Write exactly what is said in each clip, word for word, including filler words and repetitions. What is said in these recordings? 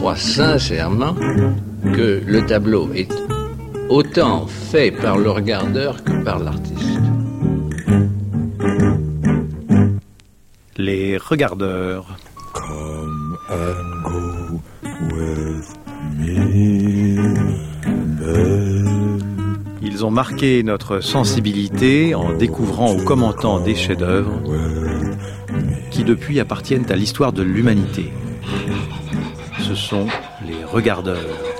crois sincèrement que le tableau est autant fait par le regardeur que par l'artiste. Les regardeurs. Come and go with me, babe. Ils ont marqué notre sensibilité en découvrant ou commentant des chefs-d'œuvre qui depuis appartiennent à l'histoire de l'humanité. Ce sont les regardeurs.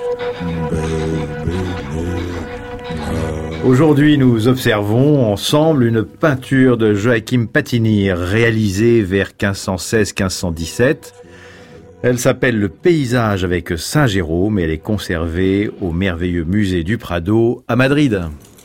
Aujourd'hui, nous observons ensemble une peinture de Joachim Patinir réalisée vers quinze cent seize quinze cent dix-sept. Elle s'appelle Le paysage avec Saint-Jérôme et elle est conservée au merveilleux musée du Prado à Madrid.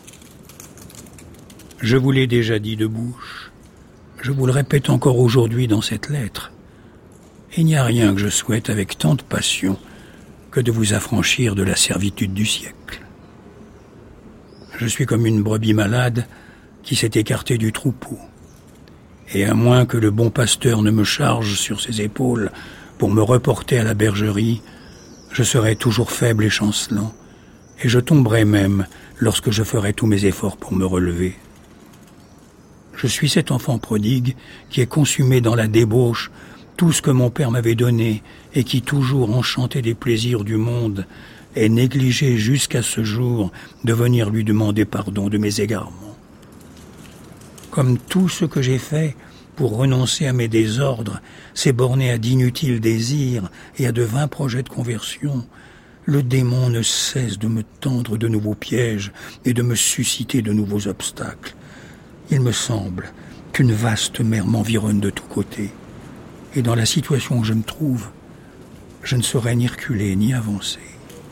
Je vous l'ai déjà dit de bouche. Je vous le répète encore aujourd'hui dans cette lettre. Il n'y a rien que je souhaite avec tant de passion que de vous affranchir de la servitude du siècle. Je suis comme une brebis malade qui s'est écartée du troupeau. Et à moins que le bon pasteur ne me charge sur ses épaules pour me reporter à la bergerie, je serai toujours faible et chancelant, et je tomberai même lorsque je ferai tous mes efforts pour me relever. Je suis cet enfant prodigue qui est consumé dans la débauche tout ce que mon père m'avait donné et qui, toujours enchanté des plaisirs du monde, est négligé jusqu'à ce jour de venir lui demander pardon de mes égarements. Comme tout ce que j'ai fait pour renoncer à mes désordres s'est borné à d'inutiles désirs et à de vains projets de conversion, le démon ne cesse de me tendre de nouveaux pièges et de me susciter de nouveaux obstacles. Il me semble qu'une vaste mer m'environne de tous côtés, et dans la situation où je me trouve, je ne saurais ni reculer ni avancer.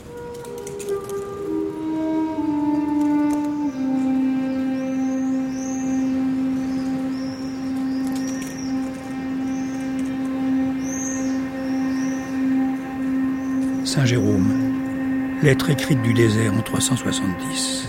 Saint-Jérôme, lettre écrite du désert en trois cent soixante-dix.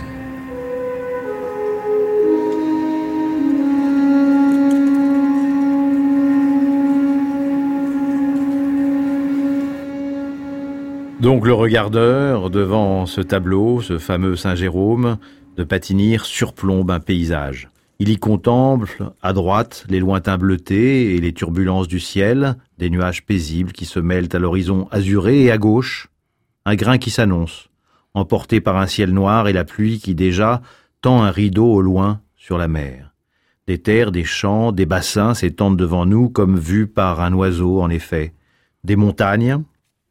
Donc le regardeur, devant ce tableau, ce fameux Saint-Jérôme de Patinir, surplombe un paysage. Il y contemple, à droite, les lointains bleutés et les turbulences du ciel, des nuages paisibles qui se mêlent à l'horizon azuré, et à gauche, un grain qui s'annonce, emporté par un ciel noir et la pluie qui déjà tend un rideau au loin sur la mer. Des terres, des champs, des bassins s'étendent devant nous comme vus par un oiseau, en effet. Des montagnes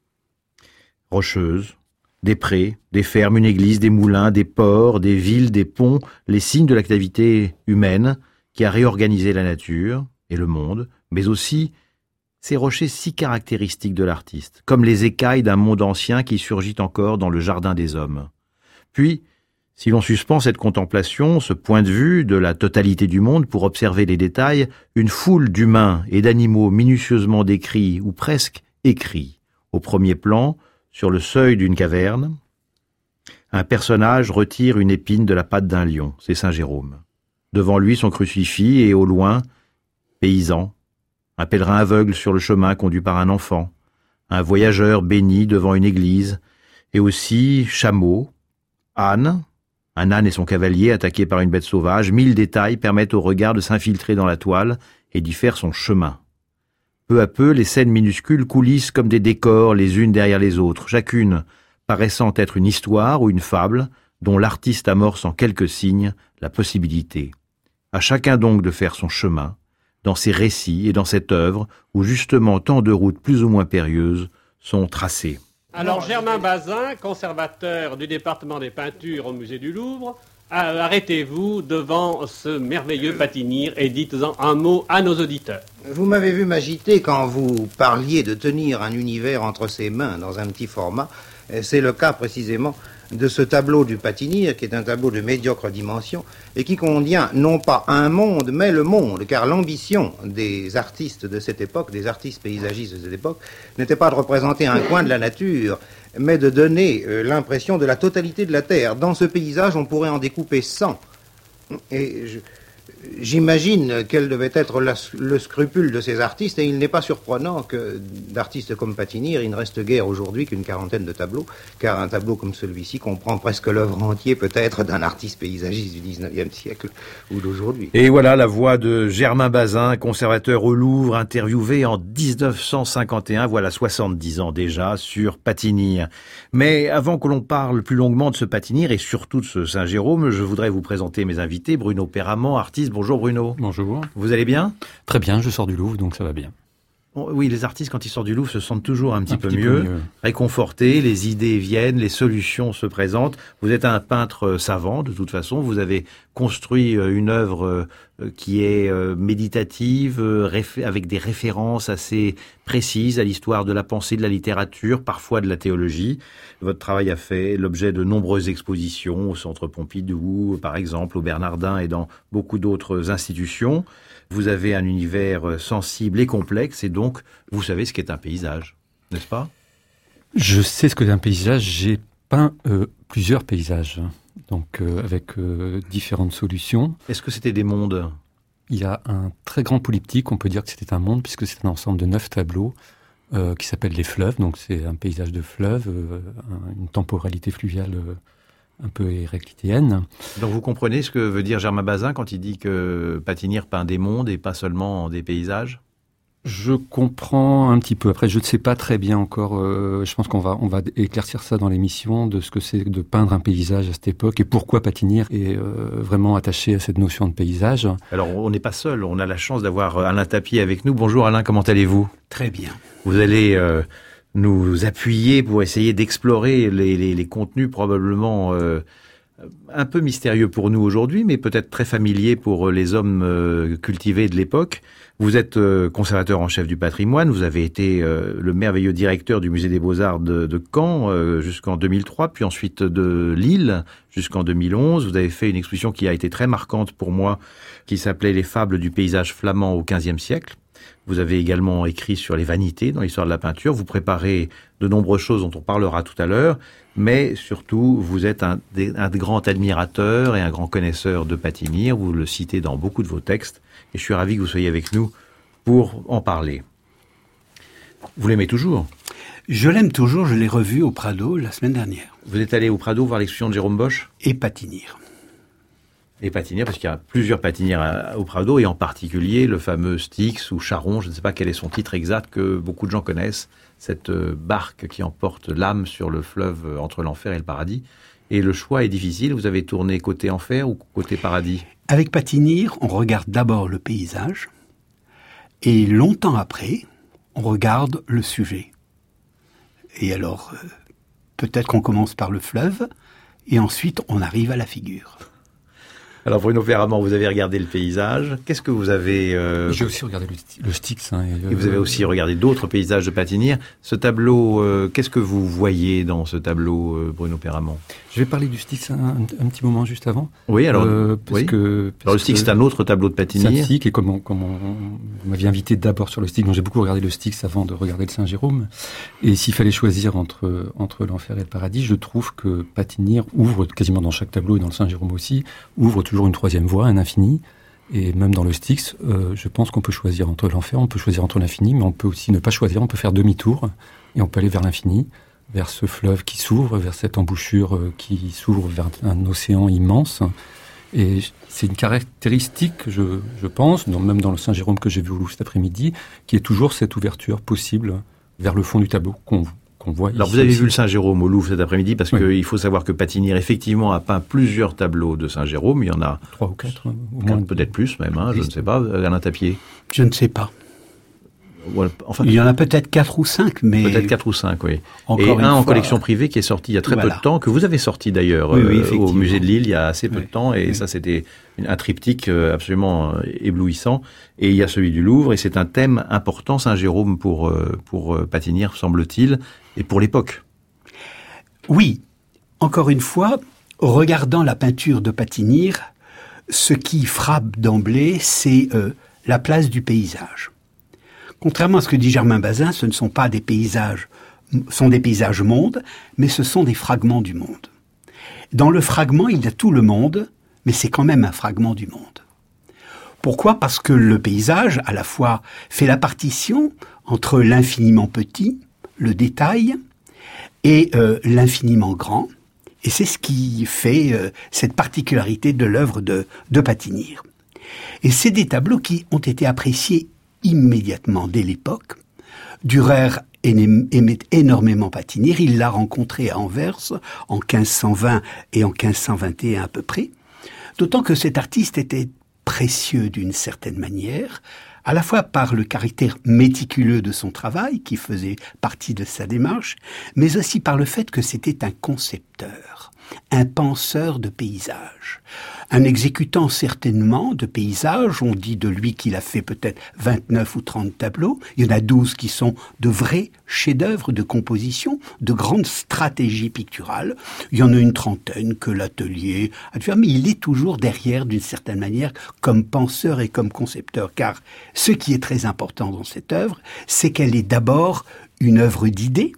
rocheuses, des prés, des fermes, une église, des moulins, des ports, des villes, des ponts, les signes de l'activité humaine qui a réorganisé la nature et le monde, mais aussi ces rochers si caractéristiques de l'artiste, comme les écailles d'un monde ancien qui surgit encore dans le jardin des hommes. Puis, si l'on suspend cette contemplation, ce point de vue de la totalité du monde pour observer les détails, une foule d'humains et d'animaux minutieusement décrits ou presque écrits. Au premier plan, sur le seuil d'une caverne, un personnage retire une épine de la patte d'un lion, c'est Saint-Jérôme. Devant lui, son crucifix et au loin, paysan, un pèlerin aveugle sur le chemin conduit par un enfant, un voyageur béni devant une église, et aussi chameau, âne, un âne et son cavalier attaqués par une bête sauvage. Mille détails permettent au regard de s'infiltrer dans la toile et d'y faire son chemin. Peu à peu, les scènes minuscules coulissent comme des décors les unes derrière les autres, chacune paraissant être une histoire ou une fable dont l'artiste amorce en quelques signes la possibilité. À chacun donc de faire son chemin, dans ces récits et dans cette œuvre où justement tant de routes plus ou moins périlleuses sont tracées. Alors Germain Bazin, conservateur du département des peintures au musée du Louvre, arrêtez-vous devant ce merveilleux Patinir et dites-en un mot à nos auditeurs. Vous m'avez vu m'agiter quand vous parliez de tenir un univers entre ses mains dans un petit format. C'est le cas précisément de ce tableau du Patinir, qui est un tableau de médiocre dimension et qui contient non pas un monde, mais le monde, car l'ambition des artistes de cette époque, des artistes paysagistes de cette époque, n'était pas de représenter un coin de la nature, mais de donner euh, l'impression de la totalité de la Terre. Dans ce paysage, on pourrait en découper cent. Et je, J'imagine quel devait être la, le scrupule de ces artistes, et il n'est pas surprenant que d'artistes comme Patinir, il ne reste guère aujourd'hui qu'une quarantaine de tableaux, car un tableau comme celui-ci comprend presque l'œuvre entière peut-être d'un artiste paysagiste du dix-neuvième siècle ou d'aujourd'hui. Et voilà la voix de Germain Bazin, conservateur au Louvre, interviewé en dix-neuf cent cinquante et un, voilà soixante-dix ans déjà, sur Patinir. Mais avant que l'on parle plus longuement de ce Patinir et surtout de ce Saint-Jérôme, je voudrais vous présenter mes invités. Bruno Perramant, artiste. Bonjour Bruno. Bonjour. Vous allez bien ? Très bien, je sors du Louvre, donc ça va bien. Oui, les artistes, quand ils sortent du Louvre, se sentent toujours un petit, un peu, petit mieux, peu mieux, réconfortés, les idées viennent, les solutions se présentent. Vous êtes un peintre savant, de toute façon. Vous avez construit une œuvre qui est méditative, avec des références assez précises à l'histoire de la pensée, de la littérature, parfois de la théologie. Votre travail a fait l'objet de nombreuses expositions au Centre Pompidou, par exemple, au Bernardin et dans beaucoup d'autres institutions. Vous avez un univers sensible et complexe, et donc vous savez ce qu'est un paysage, n'est-ce pas ? Je sais ce qu'est un paysage. J'ai peint euh, plusieurs paysages, donc euh, avec euh, différentes solutions. Est-ce que c'était des mondes ? Il y a un très grand polyptyque, on peut dire que c'était un monde, puisque c'est un ensemble de neuf tableaux euh, qui s'appellent les fleuves. Donc c'est un paysage de fleuves, euh, une temporalité fluviale euh, un peu héraclitéenne. Donc vous comprenez ce que veut dire Germain Bazin quand il dit que Patinir peint des mondes et pas seulement des paysages ? Je comprends un petit peu. Après, je ne sais pas très bien encore. Euh, je pense qu'on va, on va éclaircir ça dans l'émission, de ce que c'est de peindre un paysage à cette époque et pourquoi Patinir est euh, vraiment attaché à cette notion de paysage. Alors, on n'est pas seul. On a la chance d'avoir Alain Tapier avec nous. Bonjour Alain, comment allez-vous ? Très bien. Vous allez euh, nous appuyer pour essayer d'explorer les, les, les contenus probablement euh, un peu mystérieux pour nous aujourd'hui, mais peut-être très familiers pour les hommes euh, cultivés de l'époque. Vous êtes euh, conservateur en chef du patrimoine, vous avez été euh, le merveilleux directeur du musée des Beaux-Arts de, de Caen euh, jusqu'en deux mille trois, puis ensuite de Lille jusqu'en deux mille onze. Vous avez fait une exposition qui a été très marquante pour moi, qui s'appelait « Les fables du paysage flamand au quinzième siècle ». Vous avez également écrit sur les vanités dans l'histoire de la peinture. Vous préparez de nombreuses choses dont on parlera tout à l'heure, mais surtout, vous êtes un, un grand admirateur et un grand connaisseur de Patinir. Vous le citez dans beaucoup de vos textes, et je suis ravi que vous soyez avec nous pour en parler. Vous l'aimez toujours ? Je l'aime toujours, je l'ai revu au Prado la semaine dernière. Vous êtes allé au Prado voir l'exposition de Jérôme Bosch ? Et Patinir. Et Patinir, parce qu'il y a plusieurs Patinir au Prado, et en particulier le fameux Styx ou Charon, je ne sais pas quel est son titre exact, que beaucoup de gens connaissent, cette barque qui emporte l'âme sur le fleuve entre l'enfer et le paradis. Et le choix est difficile, vous avez tourné côté enfer ou côté paradis ? Avec Patinir, on regarde d'abord le paysage, et longtemps après, on regarde le sujet. Et alors, euh, peut-être qu'on commence par le fleuve, et ensuite on arrive à la figure. Alors Bruno Perramant, vous avez regardé le paysage. Qu'est-ce que vous avez... Euh... J'ai aussi regardé le, le Styx. Hein, et, et vous avez aussi regardé d'autres paysages de Patinir. Ce tableau, euh, qu'est-ce que vous voyez dans ce tableau, euh, Bruno Perramant ? Je vais parler du Styx un, un, un petit moment juste avant. Oui, alors... Euh, parce oui. que, parce alors le Styx, que, c'est un autre tableau de Patinir. C'est un Styx, et comme, on, comme on, vous m'aviez invité d'abord sur le Styx, donc j'ai beaucoup regardé le Styx avant de regarder le Saint-Jérôme. Et s'il fallait choisir entre, entre l'enfer et le paradis, je trouve que Patinir ouvre, quasiment dans chaque tableau et dans le Saint-Jérôme aussi, ouvre toujours une troisième voie, un infini. Et même dans le Styx, euh, je pense qu'on peut choisir entre l'enfer, on peut choisir entre l'infini, mais on peut aussi ne pas choisir, on peut faire demi-tour, et on peut aller vers l'infini, vers ce fleuve qui s'ouvre, vers cette embouchure euh, qui s'ouvre vers un océan immense. Et c'est une caractéristique, je, je pense, dans, même dans le Saint-Jérôme que j'ai vu au Louvre cet après-midi, qui est toujours cette ouverture possible vers le fond du tableau qu'on qu'on voit. Alors ici, vous avez ici. vu le Saint-Jérôme au Louvre cet après-midi, parce Oui. qu'il faut savoir que Patinir, effectivement, a peint plusieurs tableaux de Saint-Jérôme. Il y en a Trois ou quatre, au quatre, moins. peut-être plus même, hein, je ne sais pas, Alain Tapier. Je ne sais pas. Voilà, enfin, Il y en a peut-être quatre ou cinq, mais... peut-être quatre ou cinq, oui. Encore Et une un en fois, collection privée qui est sorti il y a très voilà. peu de temps, que vous avez sorti d'ailleurs Oui, oui, euh, au effectivement. musée de Lille il y a assez peu Oui. de temps, et Oui. ça c'était une- un triptyque euh, absolument euh, éblouissant. Et il y a celui du Louvre, et c'est un thème important, Saint-Jérôme, pour, euh, pour euh, Patinir, semble-t-il, et pour l'époque. Oui, encore une fois, regardant la peinture de Patinir, ce qui frappe d'emblée, c'est euh, la place du paysage. Contrairement à ce que dit Germain Bazin, ce ne sont pas des paysages, sont des paysages mondes, mais ce sont des fragments du monde. Dans le fragment, il y a tout le monde, mais c'est quand même un fragment du monde. Pourquoi ? Parce que le paysage, à la fois, fait la partition entre l'infiniment petit, le détail, et euh, l'infiniment grand. Et c'est ce qui fait euh, cette particularité de l'œuvre de, de Patinir. Et c'est des tableaux qui ont été appréciés immédiatement dès l'époque. Dürer aimait énormément Patinir. Il l'a rencontré à Anvers en quinze cent vingt et en quinze cent vingt et un à peu près. D'autant que cet artiste était précieux d'une certaine manière, à la fois par le caractère méticuleux de son travail, qui faisait partie de sa démarche, mais aussi par le fait que c'était un concepteur, un penseur de paysages, un exécutant certainement de paysages. On dit de lui qu'il a fait peut-être vingt-neuf ou trente tableaux. Il y en a douze qui sont de vrais chefs-d'œuvre de composition, de grandes stratégies picturales. Il y en a une trentaine que l'atelier a dû faire, mais il est toujours derrière, d'une certaine manière, comme penseur et comme concepteur. Car ce qui est très important dans cette œuvre, c'est qu'elle est d'abord une œuvre d'idées.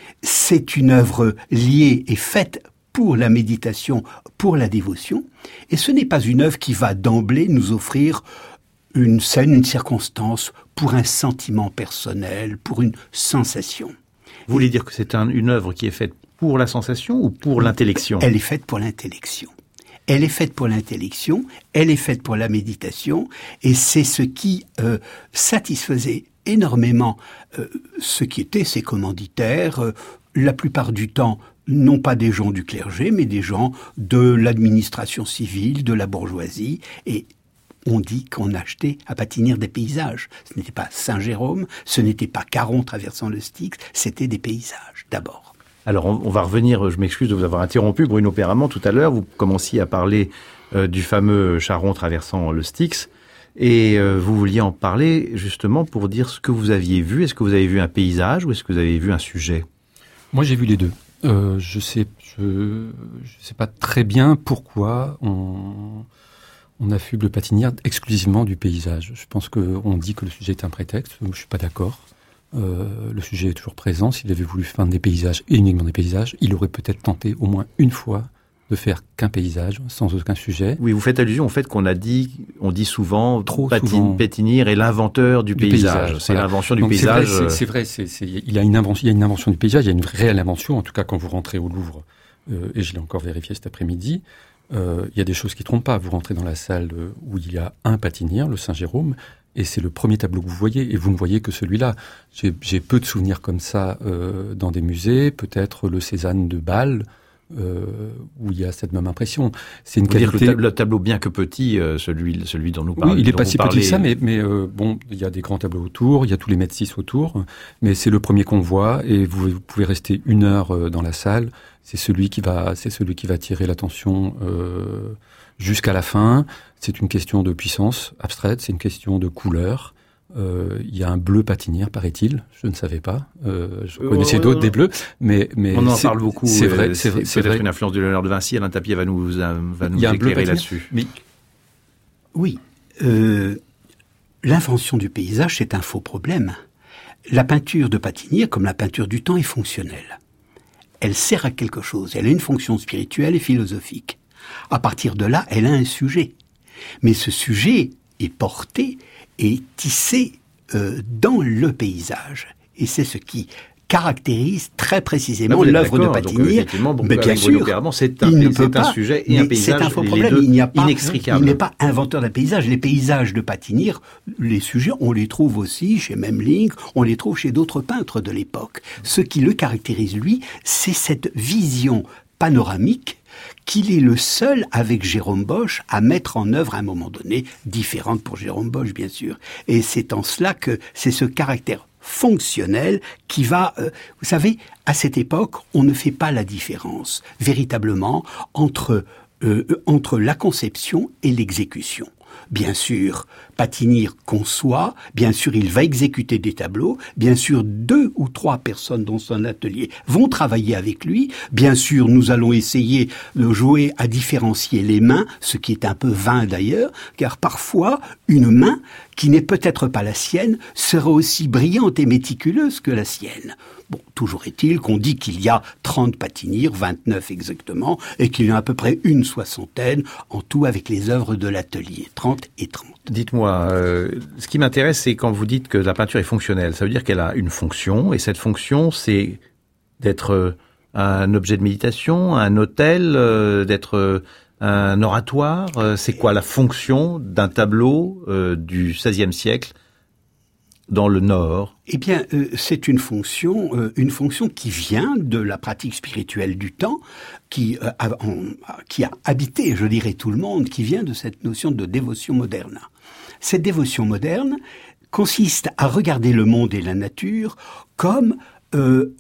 C'est une œuvre liée et faite pour la méditation, pour la dévotion. Et ce n'est pas une œuvre qui va d'emblée nous offrir une scène, une circonstance, pour un sentiment personnel, pour une sensation. Vous voulez dire que c'est un, une œuvre qui est faite pour la sensation ou pour l'intellection ? Elle est faite pour l'intellection. Elle est faite pour l'intellection, elle est faite pour la méditation, et c'est ce qui euh, satisfaisait énormément euh, ce qui étaient ses commanditaires, euh, la plupart du temps, non pas des gens du clergé, mais des gens de l'administration civile, de la bourgeoisie, et on dit qu'on achetait à Patinir des paysages. Ce n'était pas Saint-Jérôme, ce n'était pas Caron traversant le Styx, c'était des paysages, d'abord. Alors, on, on va revenir, je m'excuse de vous avoir interrompu, Bruno Perramont, tout à l'heure, vous commenciez à parler euh, du fameux Charon traversant le Styx, et euh, vous vouliez en parler justement pour dire ce que vous aviez vu. Est-ce que vous avez vu un paysage ou est-ce que vous avez vu un sujet ? Moi, j'ai vu les deux. Euh, je sais, je, je sais pas très bien pourquoi on, on affuble Patinir exclusivement du paysage. Je pense qu'on dit que le sujet est un prétexte. Je suis pas d'accord. Euh, le sujet est toujours présent. S'il avait voulu faire des paysages et uniquement des paysages, il aurait peut-être tenté au moins une fois de faire qu'un paysage, sans aucun sujet. Oui, vous faites allusion au fait qu'on a dit, on dit souvent, trop Patin, souvent, Patinir est l'inventeur du, du paysage. paysage. C'est voilà. L'invention du Donc paysage. C'est vrai, c'est, c'est vrai c'est, c'est, il, y a une invention, il y a une invention du paysage, il y a une réelle invention, en tout cas quand vous rentrez au Louvre, euh, et je l'ai encore vérifié cet après-midi, euh, il y a des choses qui ne trompent pas. Vous rentrez dans la salle où il y a un Patinir, le Saint-Jérôme, et c'est le premier tableau que vous voyez, et vous ne voyez que celui-là. J'ai, j'ai peu de souvenirs comme ça euh, dans des musées, peut-être le Cézanne de Bâle, Euh, où il y a cette même impression. C'est une vous qualité. Dire que le, tab- le tableau, bien que petit, euh, celui, celui dont nous parlons. Oui, il est pas si petit que ça, mais, mais euh, bon, il y a des grands tableaux autour, il y a tous les mètres six autour, mais c'est le premier qu'on voit, et vous, vous pouvez rester une heure euh, dans la salle. C'est celui qui va, c'est celui qui va attirer l'attention euh, jusqu'à la fin. C'est une question de puissance abstraite, c'est une question de couleur. Euh, il y a un bleu Patinir, paraît-il. Je ne savais pas. Euh, je euh, connaissais euh, d'autres euh, des bleus, mais mais on en parle beaucoup. C'est vrai. C'est, c'est, c'est peut-être vrai. une influence de Léonard de Vinci. Alain Tapier va nous va nous éclairer là-dessus. Mais... Oui, euh, l'invention du paysage, c'est un faux problème. La peinture de Patinir, comme la peinture du temps, est fonctionnelle. Elle sert à quelque chose. Elle a une fonction spirituelle et philosophique. À partir de là, elle a un sujet. Mais ce sujet est porté et tissé euh, dans le paysage. Et c'est ce qui caractérise très précisément l'œuvre de Patinir. Donc, mais bien sûr, c'est un, il ne c'est peut un pas, sujet et un paysage. C'est un faux problème. Il n'y a pas, inextricable. Il n'est pas inventeur d'un paysage. Les paysages de Patinir, les sujets, on les trouve aussi chez Memling, on les trouve chez d'autres peintres de l'époque. Ce qui le caractérise, lui, c'est cette vision panoramique qu'il est le seul, avec Jérôme Bosch, à mettre en œuvre à un moment donné, différente pour Jérôme Bosch, bien sûr. Et c'est en cela que c'est ce caractère fonctionnel qui va... Euh, vous savez, à cette époque, on ne fait pas la différence, véritablement, entre, euh, entre la conception et l'exécution. Bien sûr, Patinir conçoit, bien sûr il va exécuter des tableaux, bien sûr deux ou trois personnes dans son atelier vont travailler avec lui, bien sûr nous allons essayer de jouer à différencier les mains, ce qui est un peu vain d'ailleurs, car parfois une main qui n'est peut-être pas la sienne sera aussi brillante et méticuleuse que la sienne. Bon, toujours est-il qu'on dit qu'il y a trente Patinir, vingt-neuf exactement, et qu'il y en a à peu près une soixantaine en tout avec les œuvres de l'atelier, trente et trente. Dites-moi, euh, ce qui m'intéresse, c'est quand vous dites que la peinture est fonctionnelle. Ça veut dire qu'elle a une fonction, et cette fonction, c'est d'être euh, un objet de méditation, un autel, euh, d'être euh, un oratoire. Euh, c'est quoi la fonction d'un tableau euh, du seizième siècle dans le Nord? Eh bien, euh, c'est une fonction, euh, une fonction qui vient de la pratique spirituelle du temps, qui, euh, a, on, qui a habité, je dirais, tout le monde, qui vient de cette notion de dévotion moderne. Cette dévotion moderne consiste à regarder le monde et la nature comme euh,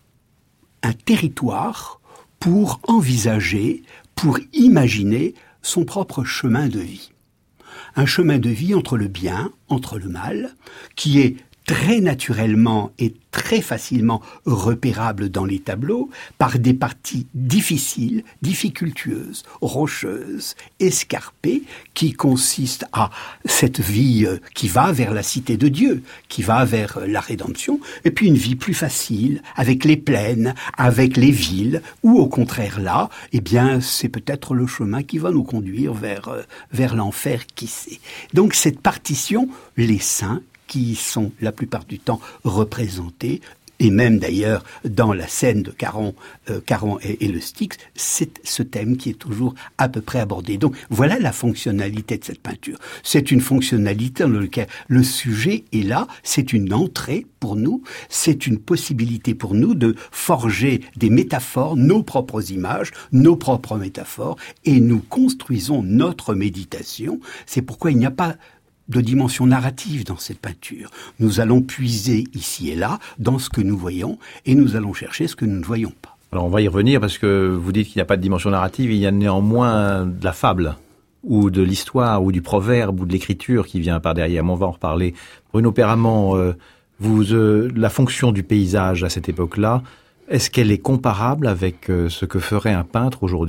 un territoire pour envisager, pour imaginer son propre chemin de vie. Un chemin de vie entre le bien, entre le mal, qui est très naturellement et très facilement repérable dans les tableaux par des parties difficiles, difficultueuses, rocheuses, escarpées, qui consistent à cette vie qui va vers la cité de Dieu, qui va vers la rédemption, et puis une vie plus facile, avec les plaines, avec les villes, ou au contraire là, eh bien, c'est peut-être le chemin qui va nous conduire vers, vers l'enfer, qui sait. Donc cette partition, les saints, qui sont la plupart du temps représentés, et même d'ailleurs dans la scène de Caron, euh, Caron et, et le Styx, c'est ce thème qui est toujours à peu près abordé. Donc voilà la fonctionnalité de cette peinture. C'est une fonctionnalité dans laquelle le sujet est là, c'est une entrée pour nous, c'est une possibilité pour nous de forger des métaphores, nos propres images, nos propres métaphores, et nous construisons notre méditation. C'est pourquoi il n'y a pas de dimension narrative dans cette peinture. Nous allons puiser ici et là dans ce que nous voyons et nous allons chercher ce que nous ne voyons pas. Alors on va y revenir parce que vous dites qu'il n'y a pas de dimension narrative, il y a néanmoins de la fable ou de l'histoire ou du proverbe ou de l'écriture qui vient par derrière. Mais on va en reparler. Bruno Perramant, euh, vous, euh, la fonction du paysage à cette époque-là, est-ce qu'elle est comparable avec euh, ce que ferait un peintre aujourd'hui ?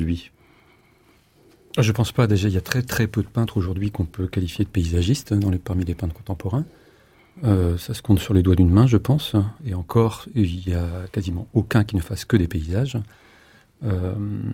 Je pense pas. Déjà, il y a très très peu de peintres aujourd'hui qu'on peut qualifier de paysagistes dans les, parmi les peintres contemporains. Euh, ça se compte sur les doigts d'une main, je pense. Et encore, il y a quasiment aucun qui ne fasse que des paysages. Euh,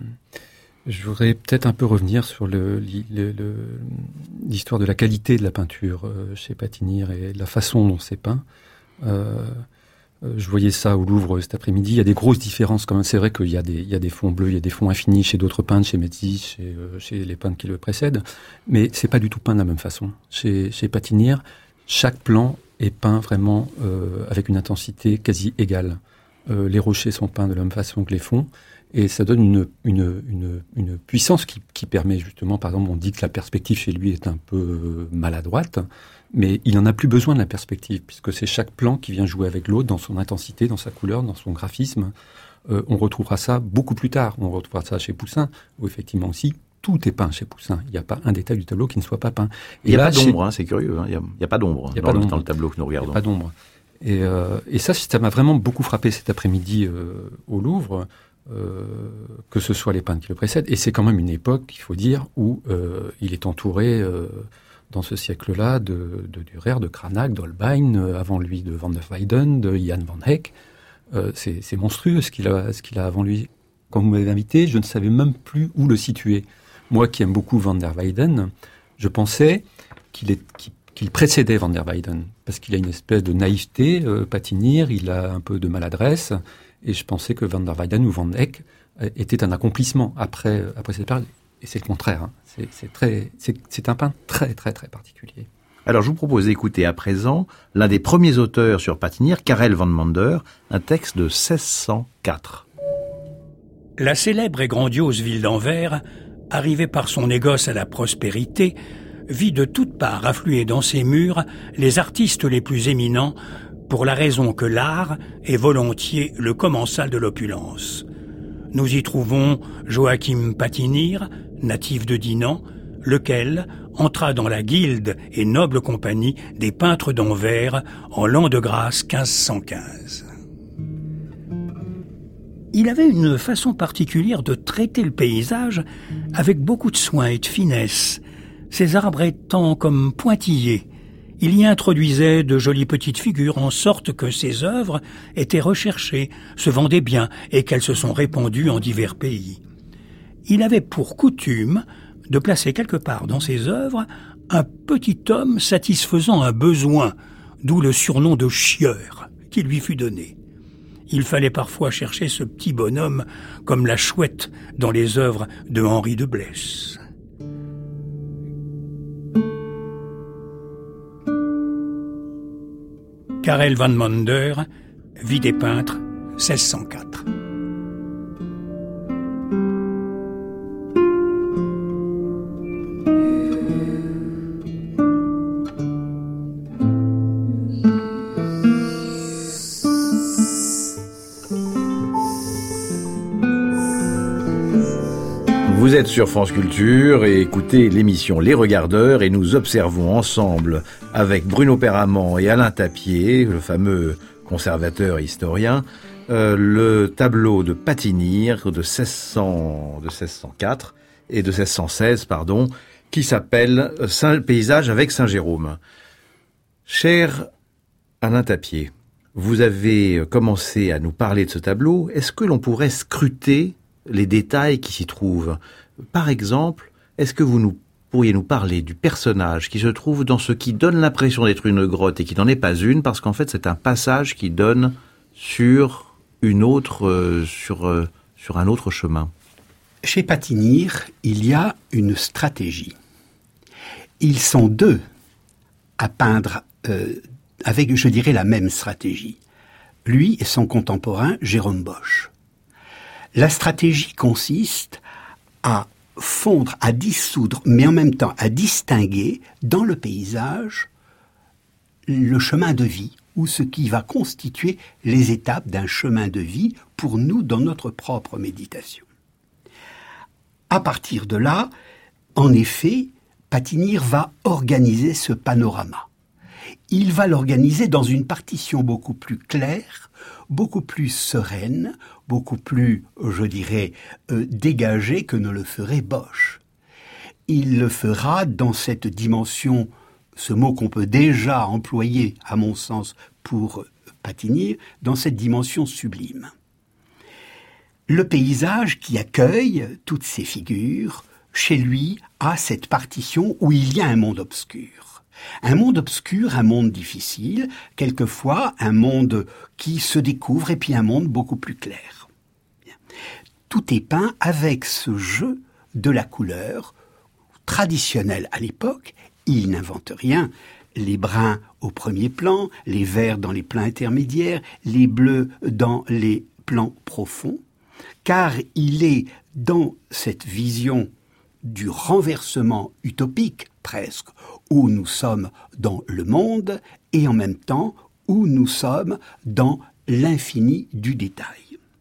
je voudrais peut-être un peu revenir sur le, le, le, l'histoire de la qualité de la peinture euh, chez Patinir et la façon dont c'est peint. Euh, Je voyais ça au Louvre cet après-midi. Il y a des grosses différences quand même. C'est vrai qu'il y a des, il y a des fonds bleus, il y a des fonds infinis chez d'autres peintres, chez Métis, chez, euh, chez les peintres qui le précèdent. Mais c'est pas du tout peint de la même façon. Chez, chez Patinir, chaque plan est peint vraiment euh, avec une intensité quasi égale. Euh, les rochers sont peints de la même façon que les fonds. Et ça donne une, une, une, une puissance qui, qui permet justement, par exemple, on dit que la perspective chez lui est un peu maladroite, mais il n'en a plus besoin de la perspective, puisque c'est chaque plan qui vient jouer avec l'autre dans son intensité, dans sa couleur, dans son graphisme. Euh, on retrouvera ça beaucoup plus tard. On retrouvera ça chez Poussin, où effectivement aussi, tout est peint chez Poussin. Il n'y a pas un détail du tableau qui ne soit pas peint. Et il n'y a là, pas d'ombre, chez... hein, c'est curieux. Hein. Il n'y a, a pas d'ombre, il y a dans, pas le, d'ombre dans le tableau que nous regardons. Il n'y a pas d'ombre. Et, euh, et ça, ça m'a vraiment beaucoup frappé cet après-midi euh, au Louvre, euh, que ce soit les peintres qui le précèdent. Et c'est quand même une époque, il faut dire, où euh, il est entouré, euh, dans ce siècle-là, de, de Dürer, de Cranach, d'Holbein, euh, avant lui de Van der Weyden, de Jan van Eyck. Euh, c'est, c'est monstrueux ce qu'il a, ce qu'il a avant lui. Quand vous m'avez invité, je ne savais même plus où le situer. Moi qui aime beaucoup Van der Weyden, je pensais qu'il, est, qu'il, qu'il précédait Van der Weyden, parce qu'il a une espèce de naïveté, euh, Patinir, il a un peu de maladresse, et je pensais que Van der Weyden ou Van Eyck euh, était un accomplissement après, euh, après cette période. Et c'est le contraire. Hein. C'est, c'est, très, c'est, c'est un peintre très, très, très particulier. Alors, je vous propose d'écouter à présent l'un des premiers auteurs sur Patinir, Karel van Mander, un texte de seize cent quatre. La célèbre et grandiose ville d'Anvers, arrivée par son négoce à la prospérité, vit de toutes parts affluer dans ses murs les artistes les plus éminents, pour la raison que l'art est volontiers le commensal de l'opulence. Nous y trouvons Joachim Patinir, natif de Dinan, lequel, entra dans la guilde et noble compagnie des peintres d'Anvers en l'an de grâce quinze cent quinze. Il avait une façon particulière de traiter le paysage avec beaucoup de soin et de finesse, ses arbres étant comme pointillés. Il y introduisait de jolies petites figures en sorte que ses œuvres étaient recherchées, se vendaient bien et qu'elles se sont répandues en divers pays. Il avait pour coutume de placer quelque part dans ses œuvres un petit homme satisfaisant un besoin, d'où le surnom de chieur qui lui fut donné. Il fallait parfois chercher ce petit bonhomme comme la chouette dans les œuvres de Henri de Blesse. Karel van Mander, Vie des peintres, seize cent quatre. Vous êtes sur France Culture et écoutez l'émission Les Regardeurs et nous observons ensemble avec Bruno Perramant et Alain Tapier, le fameux conservateur historien, euh, le tableau de Patinir de, seize cents, de seize cent quatre et de seize cent seize, pardon, qui s'appelle Saint, Paysage avec Saint-Jérôme. Cher Alain Tapier, vous avez commencé à nous parler de ce tableau. Est-ce que l'on pourrait scruter les détails qui s'y trouvent? Par exemple, est-ce que vous nous pourriez nous parler du personnage qui se trouve dans ce qui donne l'impression d'être une grotte et qui n'en est pas une, parce qu'en fait c'est un passage qui donne sur une autre, euh, sur, euh, sur un autre chemin? Chez Patinir, il y a une stratégie. Ils sont deux à peindre euh, avec, je dirais, la même stratégie. Lui et son contemporain, Jérôme Bosch. La stratégie consiste à fondre, à dissoudre, mais en même temps à distinguer dans le paysage le chemin de vie, ou ce qui va constituer les étapes d'un chemin de vie pour nous dans notre propre méditation. À partir de là, en effet, Patinir va organiser ce panorama. Il va l'organiser dans une partition beaucoup plus claire, beaucoup plus sereine, beaucoup plus, je dirais, euh, dégagée que ne le ferait Bosch. Il le fera dans cette dimension, ce mot qu'on peut déjà employer, à mon sens, pour Patinir, dans cette dimension sublime. Le paysage qui accueille toutes ces figures, chez lui, a cette partition où il y a un monde obscur. Un monde obscur, un monde difficile, quelquefois un monde qui se découvre et puis un monde beaucoup plus clair. Tout est peint avec ce jeu de la couleur traditionnelle à l'époque. Il n'invente rien. Les bruns au premier plan, les verts dans les plans intermédiaires, les bleus dans les plans profonds, car il est dans cette vision du renversement utopique, presque, où nous sommes dans le monde et en même temps où nous sommes dans l'infini du détail.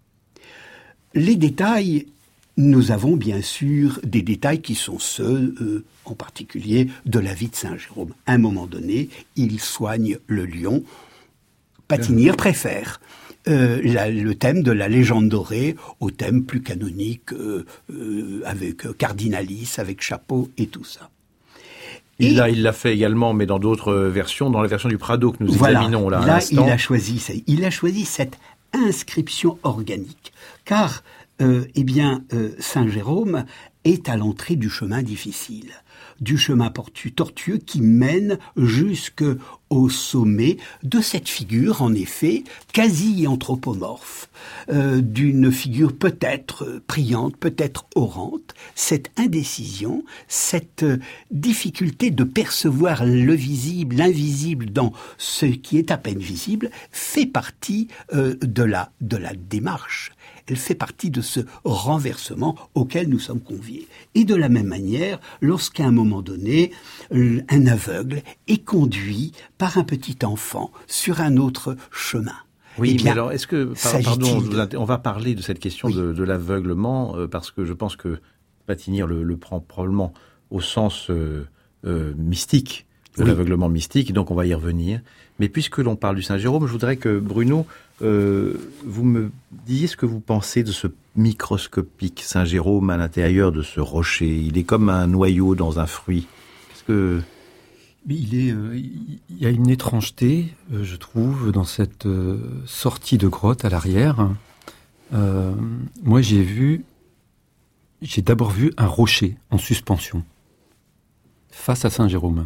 Les détails, nous avons bien sûr des détails qui sont ceux, euh, en particulier, de la vie de Saint Jérôme. À un moment donné, il soigne le lion. Patinir préfère euh, la, le thème de la légende dorée au thème plus canonique, euh, euh, avec Cardinalis, avec chapeau et tout ça. Il l'a, il l'a fait également, mais dans d'autres versions, dans la version du Prado que nous voilà, examinons là. Là, à l'instant. il a choisi ça. Il a choisi cette inscription organique, car euh, eh bien euh, Saint Jérôme est à l'entrée du chemin difficile, du chemin tortueux qui mène jusqu'au sommet de cette figure, en effet, quasi anthropomorphe, euh, d'une figure peut-être priante, peut-être orante. Cette indécision, cette difficulté de percevoir le visible, l'invisible dans ce qui est à peine visible, fait partie euh, de la, de la démarche. Elle fait partie de ce renversement auquel nous sommes conviés. Et de la même manière, lorsqu'à un moment donné, un aveugle est conduit par un petit enfant sur un autre chemin. Oui, eh bien, mais alors, est-ce que, pardon, de... on va parler de cette question oui. de, de l'aveuglement, euh, parce que je pense que Patinir le, le prend probablement au sens euh, euh, mystique, de Oui. l'aveuglement mystique, donc on va y revenir. Mais puisque l'on parle du Saint-Jérôme, je voudrais que, Bruno, euh, vous me disiez ce que vous pensez de ce microscopique Saint-Jérôme à l'intérieur de ce rocher. Il est comme un noyau dans un fruit. Est-ce que... Mais il est, euh, il y a une étrangeté, euh, je trouve, dans cette euh, sortie de grotte à l'arrière. Euh, moi, j'ai vu, j'ai d'abord vu un rocher en suspension face à Saint-Jérôme,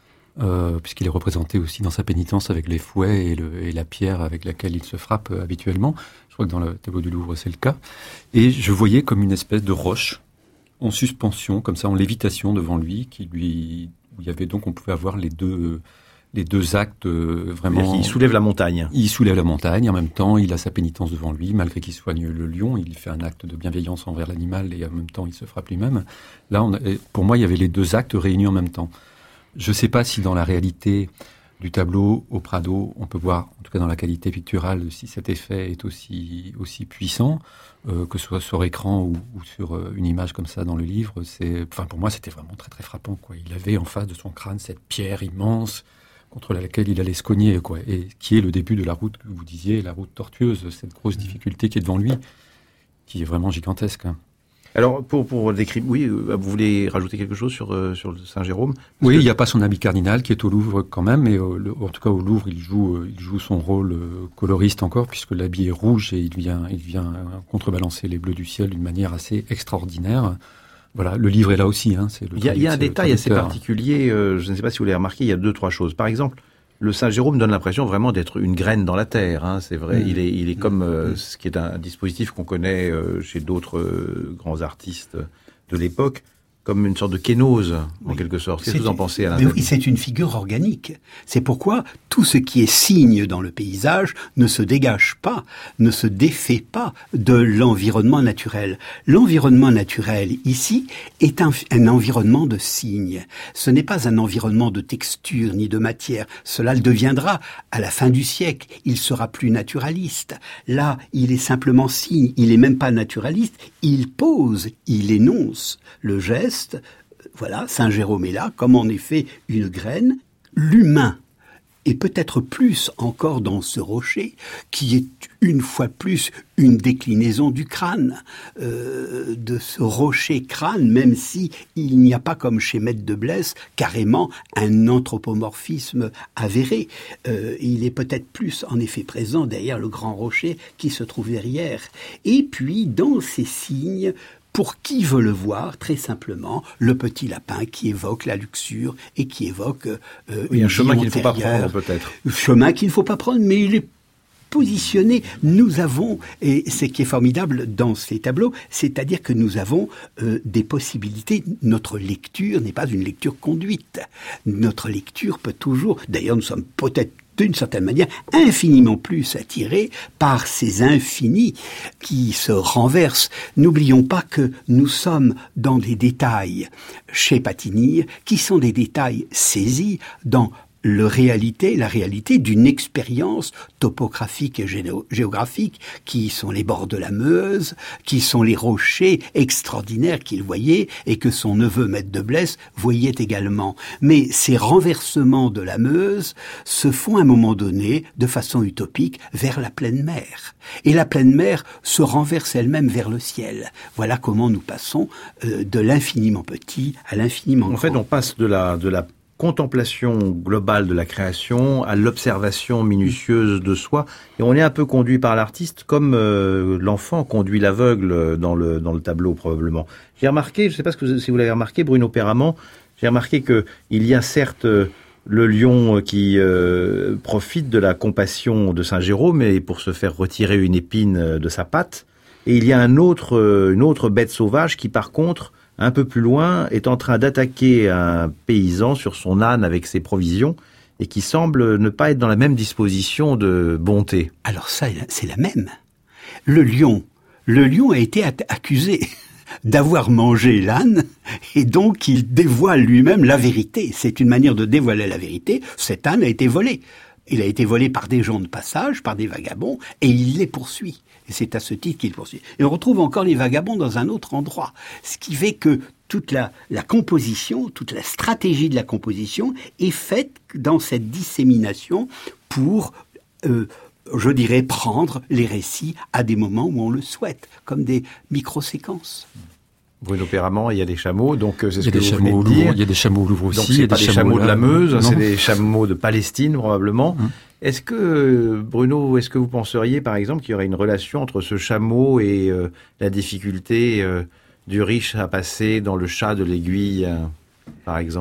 euh, puisqu'il est représenté aussi dans sa pénitence avec les fouets et, le, et la pierre avec laquelle il se frappe euh, habituellement. Je crois que dans le tableau du Louvre, c'est le cas. Et je voyais comme une espèce de roche en suspension, comme ça, en lévitation devant lui, qui lui... où il y avait donc, on pouvait avoir les deux, les deux actes euh, vraiment... Il soulève la montagne. Il soulève la montagne, en même temps, il a sa pénitence devant lui, malgré qu'il soigne le lion, il fait un acte de bienveillance envers l'animal et en même temps, il se frappe lui-même. Là, on a, pour moi, il y avait les deux actes réunis en même temps. Je ne sais pas si dans la réalité du tableau au Prado, on peut voir, en tout cas dans la qualité picturale, si cet effet est aussi, aussi puissant, euh, que ce soit sur écran ou, ou sur euh, une image comme ça dans le livre. C'est, enfin, pour moi, c'était vraiment très très frappant, quoi. Il avait en face de son crâne cette pierre immense contre laquelle il allait se cogner, quoi, et qui est le début de la route que vous disiez, la route tortueuse, cette grosse difficulté qui est devant lui, qui est vraiment gigantesque. Hein. Alors, pour, pour décrire, oui, vous voulez rajouter quelque chose sur, euh, sur Saint-Jérôme? Oui, que... il n'y a pas son habit cardinal qui est au Louvre quand même, mais euh, le, en tout cas au Louvre, il joue, euh, il joue son rôle euh, coloriste encore, puisque l'habit est rouge et il vient, il vient euh, contrebalancer les bleus du ciel d'une manière assez extraordinaire. Voilà, le livre est là aussi. Hein, c'est le il, y a, il y a un détail assez traducteur. particulier, euh, je ne sais pas si vous l'avez remarqué, il y a deux, trois choses. Par exemple, le Saint-Jérôme donne l'impression vraiment d'être une graine dans la terre. Hein, c'est vrai, mmh. il, est, il est comme euh, ce qui est un dispositif qu'on connaît euh, chez d'autres euh, grands artistes de l'époque, comme une sorte de kénose, en oui. quelque sorte. Qu'est-ce que vous en pensez, Alain? Mais oui, c'est une figure organique. C'est pourquoi tout ce qui est signe dans le paysage ne se dégage pas, ne se défait pas de l'environnement naturel. L'environnement naturel, ici, est un, un environnement de signes. Ce n'est pas un environnement de texture ni de matière. Cela le deviendra à la fin du siècle. Il sera plus naturaliste. Là, il est simplement signe. Il est même pas naturaliste. Il pose, il énonce le geste. Voilà, Saint Jérôme est là, comme en effet une graine. L'humain est peut-être plus encore dans ce rocher, qui est une fois plus une déclinaison du crâne, euh, de ce rocher crâne, même si il n'y a pas, comme chez Maître de Blesse, carrément un anthropomorphisme avéré. Euh, il est peut-être plus, en effet, présent derrière le grand rocher qui se trouve derrière. Et puis, dans ces signes, pour qui veut le voir, très simplement, le petit lapin qui évoque la luxure et qui évoque euh, oui, une un chemin qu'il ne faut pas antérieure. prendre, peut-être. Chemin qu'il ne faut pas prendre, mais il est positionné. Nous avons, et ce qui est formidable dans ces tableaux, c'est-à-dire que nous avons euh, des possibilités. Notre lecture n'est pas une lecture conduite. Notre lecture peut toujours, d'ailleurs nous sommes peut-être d'une certaine manière, infiniment plus attirés par ces infinis qui se renversent. N'oublions pas que nous sommes dans des détails chez Patinir, qui sont des détails saisis dans le réalité, la réalité d'une expérience topographique et géo- géographique, qui sont les bords de la Meuse, qui sont les rochers extraordinaires qu'il voyait et que son neveu Maître de Blesse voyait également. Mais ces renversements de la Meuse se font à un moment donné, de façon utopique, vers la pleine mer. Et la pleine mer se renverse elle-même vers le ciel. Voilà comment nous passons euh, de l'infiniment petit à l'infiniment grand. En fait, on passe de la, de la contemplation globale de la création à l'observation minutieuse de soi, et on est un peu conduit par l'artiste comme euh, l'enfant conduit l'aveugle dans le dans le tableau probablement. J'ai remarqué, je ne sais pas ce que, si vous l'avez remarqué, Bruno Perramant, j'ai remarqué que il y a certes euh, le lion qui euh, profite de la compassion de Saint Jérôme et pour se faire retirer une épine de sa patte, et il y a un autre euh, une autre bête sauvage qui par contre un peu plus loin, est en train d'attaquer un paysan sur son âne avec ses provisions et qui semble ne pas être dans la même disposition de bonté. Alors ça, c'est la même. Le lion, le lion a été accusé d'avoir mangé l'âne et donc il dévoile lui-même la vérité. C'est une manière de dévoiler la vérité. Cet âne a été volé. Il a été volé par des gens de passage, par des vagabonds, et il les poursuit. Et c'est à ce titre qu'il poursuit. Et on retrouve encore les vagabonds dans un autre endroit. Ce qui fait que toute la, la composition, toute la stratégie de la composition est faite dans cette dissémination pour, euh, je dirais, prendre les récits à des moments où on le souhaite, comme des micro-séquences. Bruno Perramant, il y a des chameaux, donc c'est ce que vous venez de dire. dire. Il y a des chameaux au Louvre aussi. Donc c'est pas des chameaux, chameaux de la Meuse, c'est des chameaux de Palestine probablement. Hum. Est-ce que, Bruno, est-ce que vous penseriez par exemple qu'il y aurait une relation entre ce chameau et euh, la difficulté euh, du riche à passer dans le chat de l'aiguille, euh, par exemple ?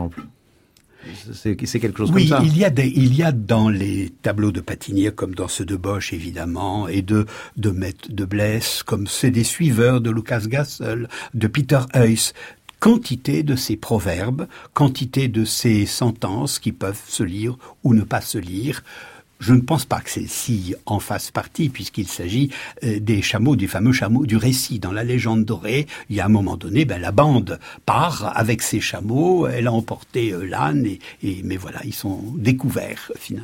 C'est, c'est quelque chose oui, comme ça. Oui, il y a des, il y a dans les tableaux de Patinir, comme dans ceux de Bosch évidemment, et de de Met, de Blesse, comme ceux des suiveurs de Lucas Gassel, de Peter Heuss, quantité de ces proverbes, quantité de ces sentences qui peuvent se lire ou ne pas se lire. Je ne pense pas que celle-ci en fasse partie, puisqu'il s'agit euh, des chameaux, du fameux chameau du récit. Dans la légende dorée, il y a un moment donné, ben, la bande part avec ses chameaux, elle a emporté euh, l'âne, et, et, mais voilà, ils sont découverts, finalement.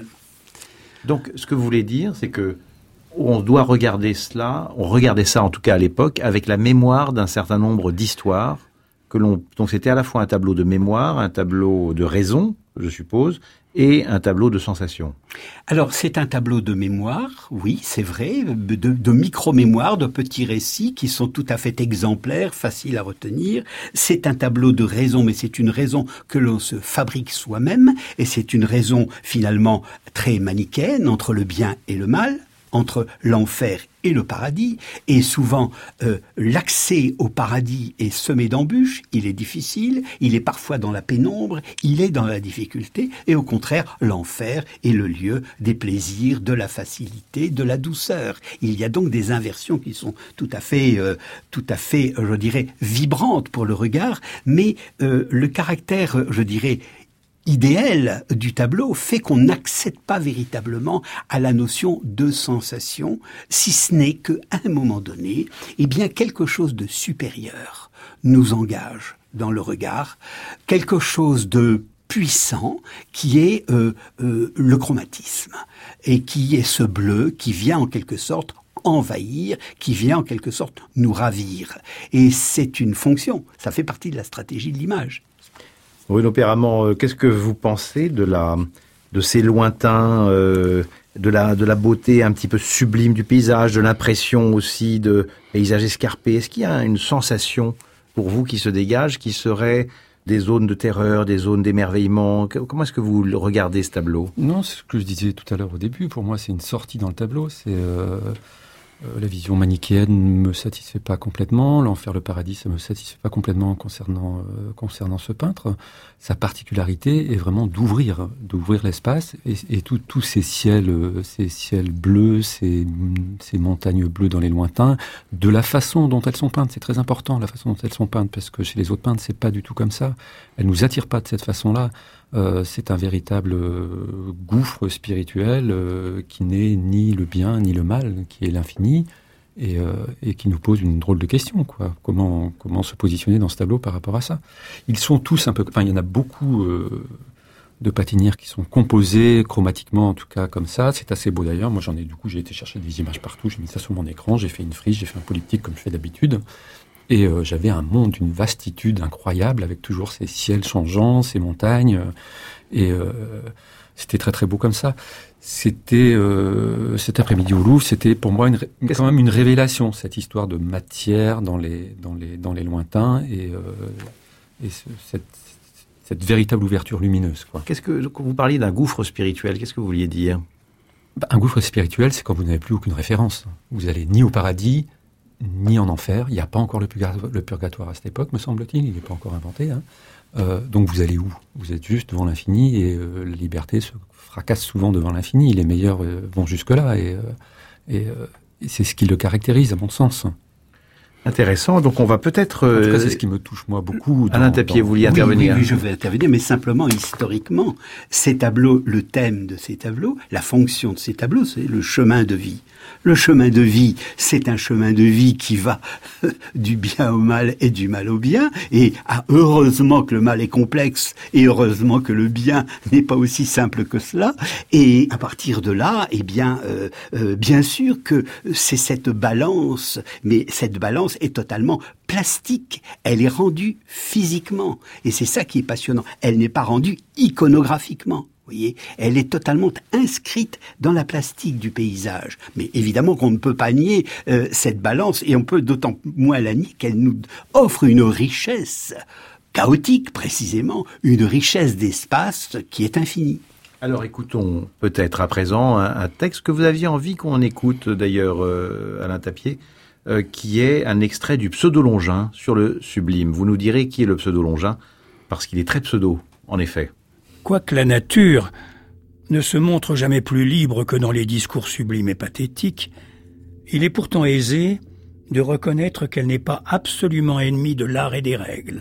Donc, ce que vous voulez dire, c'est que on doit regarder cela, on regardait ça en tout cas à l'époque, avec la mémoire d'un certain nombre d'histoires, que l'on, donc c'était à la fois un tableau de mémoire, un tableau de raison, je suppose, et un tableau de sensation. Alors, c'est un tableau de mémoire, oui, c'est vrai, de, de micro-mémoire, de petits récits qui sont tout à fait exemplaires, faciles à retenir. C'est un tableau de raison, mais c'est une raison que l'on se fabrique soi-même, et c'est une raison, finalement, très manichéenne entre le bien et le mal, entre l'enfer et le paradis, et souvent euh, l'accès au paradis est semé d'embûches, il est difficile, il est parfois dans la pénombre, il est dans la difficulté, et au contraire, l'enfer est le lieu des plaisirs, de la facilité, de la douceur. Il y a donc des inversions qui sont tout à fait, euh, tout à fait, je dirais, vibrantes pour le regard, mais euh, le caractère, je dirais, idéal du tableau fait qu'on n'accède pas véritablement à la notion de sensation, si ce n'est qu'à un moment donné, eh bien, quelque chose de supérieur nous engage dans le regard, quelque chose de puissant qui est euh, euh, le chromatisme, et qui est ce bleu qui vient en quelque sorte envahir, qui vient en quelque sorte nous ravir. Et c'est une fonction, ça fait partie de la stratégie de l'image. Bruno Perramant, qu'est-ce que vous pensez de la, de ces lointains, euh, de la, de la beauté un petit peu sublime du paysage, de l'impression aussi de paysage escarpé? Est-ce qu'il y a une sensation pour vous qui se dégage, qui serait des zones de terreur, des zones d'émerveillement? Comment est-ce que vous regardez ce tableau? Non, c'est ce que je disais tout à l'heure au début. Pour moi, c'est une sortie dans le tableau. C'est euh, euh, la vision manichéenne me satisfait pas complètement. L'enfer, le paradis, ça me satisfait pas complètement concernant euh, concernant ce peintre. Sa particularité est vraiment d'ouvrir, d'ouvrir l'espace et, et tous tous ces ciels, euh, ces ciels bleus, ces, ces montagnes bleues dans les lointains, de la façon dont elles sont peintes. C'est très important, la façon dont elles sont peintes, parce que chez les autres peintres, c'est pas du tout comme ça. Elles nous attirent pas de cette façon-là. Euh, c'est un véritable euh, gouffre spirituel euh, qui n'est ni le bien ni le mal, qui est l'infini, et, euh, et qui nous pose une drôle de question, quoi. Comment comment se positionner dans ce tableau par rapport à ça? Ils sont tous un peu, enfin il y en a beaucoup euh, de Patinir qui sont composés chromatiquement, en tout cas comme ça. C'est assez beau d'ailleurs. Moi j'en ai du coup j'ai été chercher des images partout. J'ai mis ça sur mon écran, j'ai fait une frise, j'ai fait un polyptyque comme je fais d'habitude. Et euh, j'avais un monde d'une vastitude incroyable, avec toujours ces ciels changeants, ces montagnes, euh, et euh, c'était très très beau comme ça. C'était euh, cet après-midi au Louvre, c'était pour moi une, quand même une révélation, cette histoire de matière dans les dans les dans les lointains, et, euh, et ce, cette cette véritable ouverture lumineuse, quoi. Qu'est-ce que quand vous parliez d'un gouffre spirituel, qu'est-ce que vous vouliez dire? Bah, un gouffre spirituel, c'est quand vous n'avez plus aucune référence. Vous allez ni au paradis, ni en enfer. Il n'y a pas encore le purgatoire, le purgatoire à cette époque, me semble-t-il. Il n'est pas encore inventé. Hein. Euh, donc vous allez où? Vous êtes juste devant l'infini, et euh, la liberté se fracasse souvent devant l'infini. Les meilleurs euh, vont jusque-là, et, euh, et, euh, et c'est ce qui le caractérise, à mon sens. Intéressant. Donc on va peut-être... Euh... En tout cas, c'est ce qui me touche moi beaucoup. Alain Tapier, vous vouliez oui, intervenir? Oui, oui, je vais intervenir, mais simplement historiquement. Ces tableaux, le thème de ces tableaux, la fonction de ces tableaux, c'est le chemin de vie. Le chemin de vie, c'est un chemin de vie qui va du bien au mal et du mal au bien. Et ah, heureusement que le mal est complexe et heureusement que le bien n'est pas aussi simple que cela. Et à partir de là, eh bien, euh, euh, bien sûr que c'est cette balance, mais cette balance est totalement plastique. Elle est rendue physiquement. Et c'est ça qui est passionnant. Elle n'est pas rendue iconographiquement. Vous voyez, elle est totalement inscrite dans la plastique du paysage. Mais évidemment qu'on ne peut pas nier euh, cette balance, et on peut d'autant moins la nier qu'elle nous offre une richesse chaotique, précisément, une richesse d'espace qui est infinie. Alors écoutons peut-être à présent un, un texte que vous aviez envie qu'on écoute d'ailleurs, euh, Alain Tapier, euh, qui est un extrait du Pseudo-Longin sur le sublime. Vous nous direz qui est le Pseudo-Longin, parce qu'il est très pseudo, en effet. Quoique la nature ne se montre jamais plus libre que dans les discours sublimes et pathétiques, il est pourtant aisé de reconnaître qu'elle n'est pas absolument ennemie de l'art et des règles.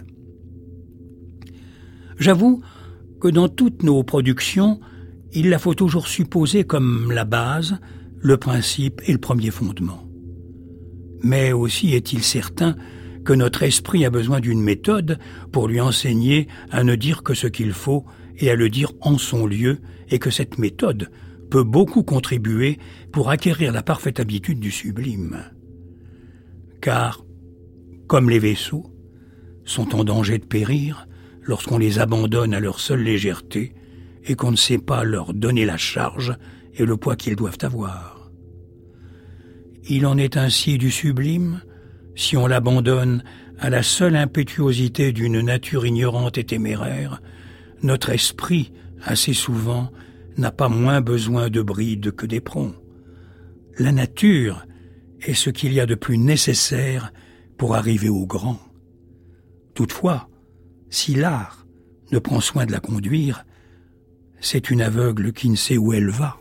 J'avoue que dans toutes nos productions, il la faut toujours supposer comme la base, le principe et le premier fondement. Mais aussi est-il certain que notre esprit a besoin d'une méthode pour lui enseigner à ne dire que ce qu'il faut et à le dire en son lieu, et que cette méthode peut beaucoup contribuer pour acquérir la parfaite habitude du sublime. Car, comme les vaisseaux sont en danger de périr lorsqu'on les abandonne à leur seule légèreté et qu'on ne sait pas leur donner la charge et le poids qu'ils doivent avoir. Il en est ainsi du sublime si on l'abandonne à la seule impétuosité d'une nature ignorante et téméraire. Notre esprit, assez souvent, n'a pas moins besoin de brides que d'éperons. La nature est ce qu'il y a de plus nécessaire pour arriver au grand. Toutefois, si l'art ne prend soin de la conduire, c'est une aveugle qui ne sait où elle va.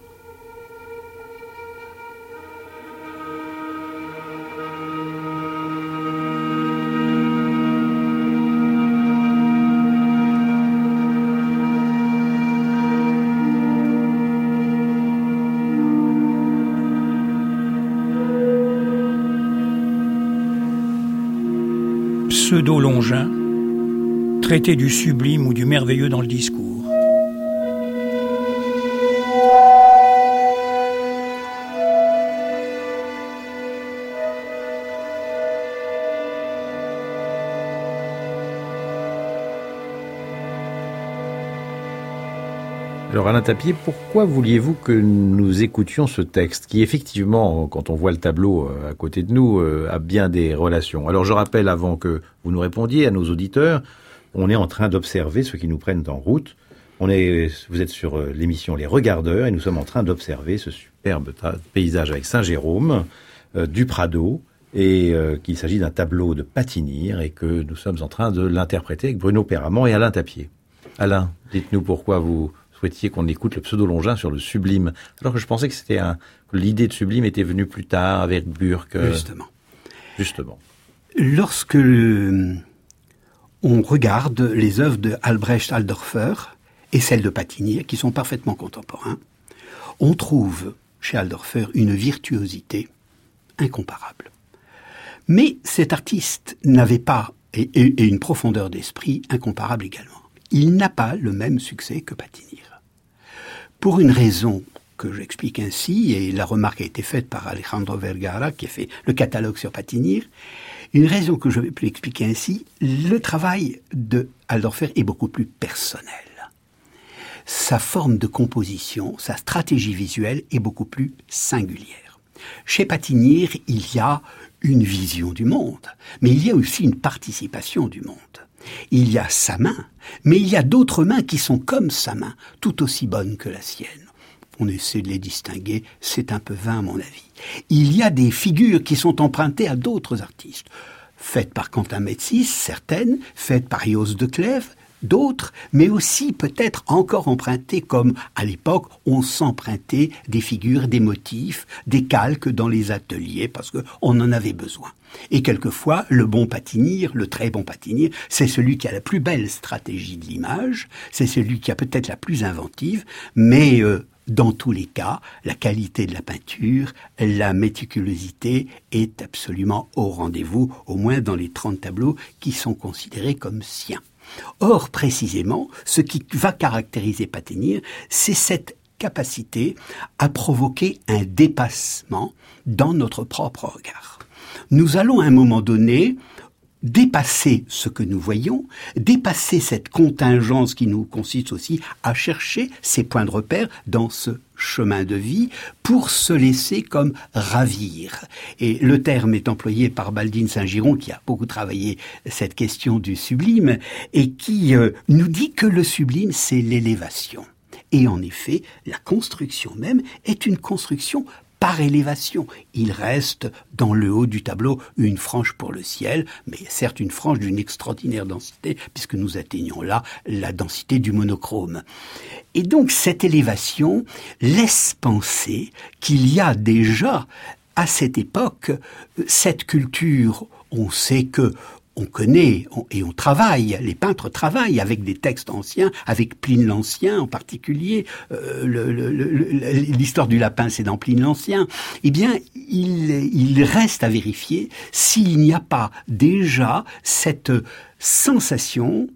Pseudo-Longin, traité du sublime ou du merveilleux dans le discours. Alors Alain Tapier, pourquoi vouliez-vous que nous écoutions ce texte qui effectivement, quand on voit le tableau à côté de nous, a bien des relations? Alors je rappelle, avant que vous nous répondiez à nos auditeurs, on est en train d'observer ceux qui nous prennent en route. On est, vous êtes sur l'émission Les Regardeurs et nous sommes en train d'observer ce superbe paysage avec Saint-Jérôme, euh, du Prado, et euh, qu'il s'agit d'un tableau de Patinir et que nous sommes en train de l'interpréter avec Bruno Perramont et Alain Tapier. Alain, dites-nous pourquoi vous souhaitiez qu'on écoute le Pseudo-Longin sur le sublime, alors que je pensais que c'était un, que l'idée de sublime était venue plus tard avec Burke. Justement. Justement. Lorsque le, on regarde les œuvres de Albrecht Aldorfer et celles de Patinir, qui sont parfaitement contemporains, on trouve chez Aldorfer une virtuosité incomparable. Mais cet artiste n'avait pas, et, et, et une profondeur d'esprit incomparable également. Il n'a pas le même succès que Patinir. Pour une raison que j'explique ainsi, et la remarque a été faite par Alejandro Vergara, qui a fait le catalogue sur Patinir, une raison que je vais plus expliquer ainsi, le travail de Aldorfer est beaucoup plus personnel. Sa forme de composition, sa stratégie visuelle est beaucoup plus singulière. Chez Patinir, il y a une vision du monde, mais il y a aussi une participation du monde. Il y a sa main, mais il y a d'autres mains qui sont comme sa main, tout aussi bonnes que la sienne. On essaie de les distinguer, c'est un peu vain à mon avis. Il y a des figures qui sont empruntées à d'autres artistes, faites par Quentin Metsys, certaines, faites par Eos de Clèves, d'autres, mais aussi peut-être encore empruntés comme à l'époque on s'empruntait des figures, des motifs, des calques dans les ateliers parce que on en avait besoin. Et quelquefois, le bon patinir, le très bon patinir, c'est celui qui a la plus belle stratégie de l'image, c'est celui qui a peut-être la plus inventive, mais euh, dans tous les cas, la qualité de la peinture, la méticulosité est absolument au rendez-vous, au moins dans les trente tableaux qui sont considérés comme siens. Or, précisément, ce qui va caractériser Patinir, c'est cette capacité à provoquer un dépassement dans notre propre regard. Nous allons à un moment donné dépasser ce que nous voyons, dépasser cette contingence qui nous consiste aussi à chercher ces points de repère dans ce chemin de vie pour se laisser comme ravir. Et le terme est employé par Baldine Saint-Giron qui a beaucoup travaillé cette question du sublime et qui euh, nous dit que le sublime c'est l'élévation. Et en effet, la construction même est une construction par élévation. Il reste dans le haut du tableau une frange pour le ciel, mais certes une frange d'une extraordinaire densité, puisque nous atteignons là la densité du monochrome. Et donc cette élévation laisse penser qu'il y a déjà, à cette époque, cette culture, on sait que on connaît on, et on travaille, les peintres travaillent avec des textes anciens, avec Pline l'Ancien en particulier, euh, le, le, le, l'histoire du lapin c'est dans Pline l'Ancien, eh bien il, il reste à vérifier s'il n'y a pas déjà cette sensation,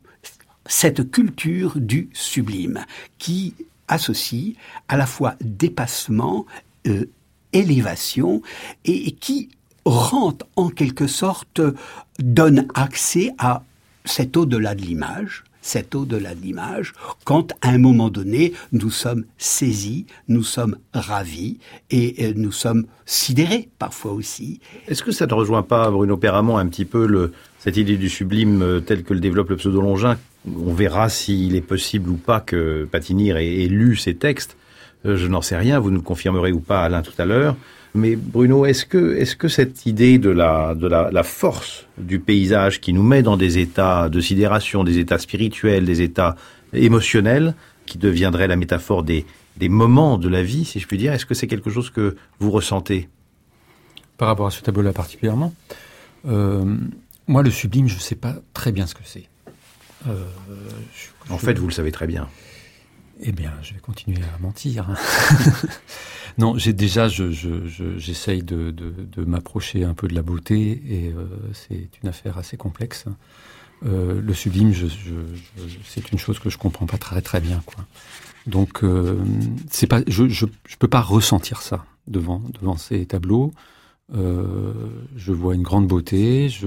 cette culture du sublime qui associe à la fois dépassement, euh, élévation et, et qui rend en quelque sorte, donne accès à cet au-delà de l'image, cet au-delà de l'image, quand à un moment donné, nous sommes saisis, nous sommes ravis et nous sommes sidérés parfois aussi. Est-ce que ça ne rejoint pas, Bruno Perramont, un petit peu le, cette idée du sublime telle que le développe le pseudo-Longin? On verra s'il est possible ou pas que Patinir ait, ait lu ces textes. Je n'en sais rien, vous nous le confirmerez ou pas, Alain, tout à l'heure. Mais Bruno, est-ce que, est-ce que cette idée de la, de la, la force du paysage qui nous met dans des états de sidération, des états spirituels, des états émotionnels, qui deviendraient la métaphore des, des moments de la vie, si je puis dire, est-ce que c'est quelque chose que vous ressentez? Par rapport à ce tableau-là particulièrement, euh, moi, le sublime, je ne sais pas très bien ce que c'est. Euh, je, en je... fait, vous le savez très bien. Eh bien, je vais continuer à mentir. Non, j'ai déjà, je, je, je, j'essaye de, de, de m'approcher un peu de la beauté, et euh, c'est une affaire assez complexe. Euh, le sublime, je, je, je, c'est une chose que je comprends pas très très bien, quoi. Donc, euh, c'est pas, je, je, je peux pas ressentir ça devant devant ces tableaux. Euh, je vois une grande beauté, je,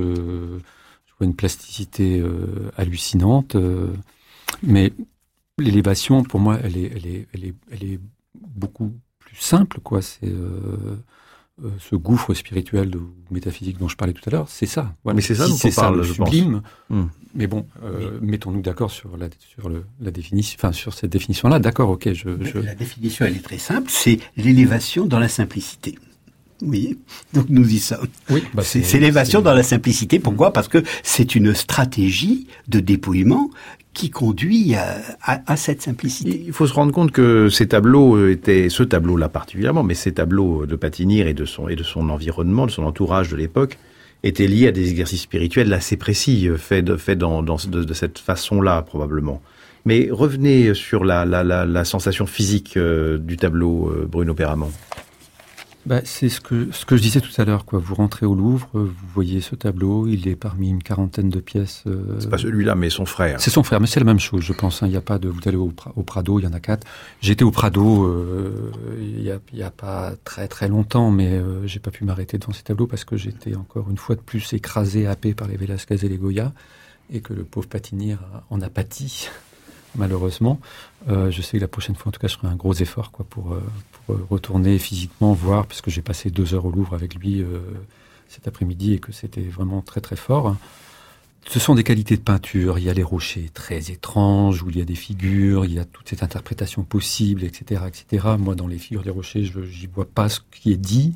je vois une plasticité euh, hallucinante, euh, mais l'élévation, pour moi, elle est, elle est, elle est, elle est beaucoup plus simple, quoi. C'est euh, euh, ce gouffre spirituel de, ou métaphysique dont je parlais tout à l'heure, c'est ça. Voilà. Mais c'est ça si dont c'est on parle, ça, le je sublime. pense. Mmh. Mais bon, euh, oui. Mettons-nous d'accord sur la sur le, la définition, enfin sur cette définition-là. D'accord, ok. Je, je... La définition, elle est très simple. C'est l'élévation dans la simplicité. Oui, donc nous y sommes. Oui, bah c'est, c'est l'élévation c'est... dans la simplicité. Pourquoi ? Mmh. Parce que c'est une stratégie de dépouillement qui conduit à, à, à cette simplicité. Il faut se rendre compte que ces tableaux étaient, ce tableau-là particulièrement, mais ces tableaux de Patinir et de son et de son environnement, de son entourage de l'époque, étaient liés à des exercices spirituels assez précis, faits de, fait dans, dans de, de cette façon-là probablement. Mais revenez sur la, la, la, la sensation physique euh, du tableau, euh, Bruno Perramont. Bah, c'est ce que ce que je disais tout à l'heure, quoi. Vous rentrez au Louvre, vous voyez ce tableau, il est parmi une quarantaine de pièces. Euh... C'est pas celui-là, mais son frère. C'est son frère, mais c'est la même chose, je pense. Hein. Il y a pas de. Vous allez au, au Prado, il y en a quatre. J'étais au Prado euh, il y a il y a pas très très longtemps, mais euh, j'ai pas pu m'arrêter devant ces tableaux parce que j'étais encore une fois de plus écrasé, happé par les Velázquez et les Goya, et que le pauvre Patinir en a pâti. Malheureusement, euh, je sais que la prochaine fois, en tout cas, je ferai un gros effort, quoi, pour, euh, pour retourner physiquement voir, parce que j'ai passé deux heures au Louvre avec lui euh, cet après-midi et que c'était vraiment très très fort. Ce sont des qualités de peinture. Il y a les rochers très étranges où il y a des figures, il y a toute cette interprétation possible, et cetera, et cetera. Moi, dans les figures des rochers, je j'y vois pas ce qui est dit.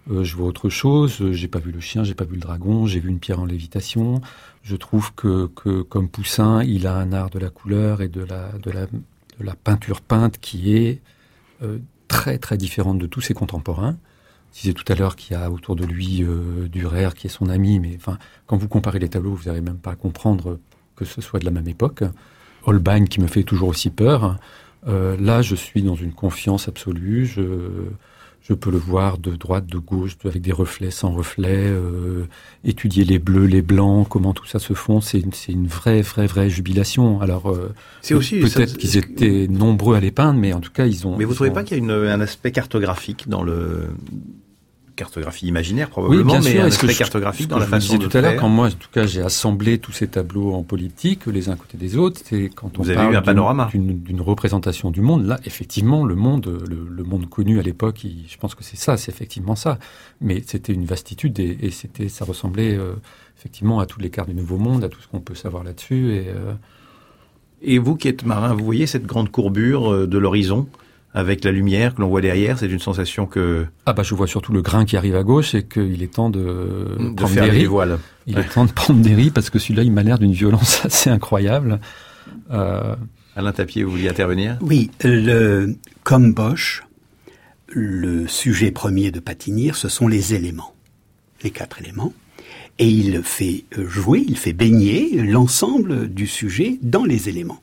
euh, je vois autre chose. J'ai pas vu le chien, j'ai pas vu le dragon, j'ai vu une pierre en lévitation. Je trouve que, que comme Poussin, il a un art de la couleur et de la, de la, de la peinture peinte qui est euh, très très différente de tous ses contemporains. Je disais tout à l'heure qu'il y a autour de lui euh, Dürer qui est son ami, mais enfin, quand vous comparez les tableaux, vous n'arrivez même pas à comprendre que ce soit de la même époque. Holbein qui me fait toujours aussi peur. Euh, là, je suis dans une confiance absolue. Je, je peux le voir de droite, de gauche, avec des reflets, sans reflets, euh, étudier les bleus, les blancs, comment tout ça se fond. C'est une, c'est une vraie, vraie, vraie jubilation. Alors, euh, c'est aussi peut-être ça, qu'ils étaient nombreux à les peindre, mais en tout cas, ils ont... Mais vous ne ils trouvez ont... pas qu'il y a une, un aspect cartographique dans le... cartographie imaginaire probablement, oui, bien mais sûr. un Est-ce aspect que je, cartographique dans que la je façon disais de tout à l'heure, faire. quand moi, en tout cas, j'ai assemblé tous ces tableaux en politique, les uns à côté des autres, c'est quand on Vous avez parle eu un panorama. d'une, d'une, d'une représentation du monde. Là, effectivement, le monde, le, le monde connu à l'époque, il, je pense que c'est ça, c'est effectivement ça. Mais c'était une vastitude et, et c'était, ça ressemblait euh, effectivement à toutes les cartes du Nouveau Monde, à tout ce qu'on peut savoir là-dessus. Et, euh... et vous qui êtes marin, vous voyez cette grande courbure euh, de l'horizon avec la lumière que l'on voit derrière, c'est une sensation que... Ah bah je vois surtout le grain qui arrive à gauche et qu'il est temps de, de prendre faire des les riz. voiles. Il ouais. est temps de prendre des riz parce que celui-là, il m'a l'air d'une violence assez incroyable. Euh... Alain Tapier, vous vouliez intervenir ? Oui, le, comme Bosch, le sujet premier de Patinir, ce sont les éléments, les quatre éléments. Et il fait jouer, il fait baigner l'ensemble du sujet dans les éléments.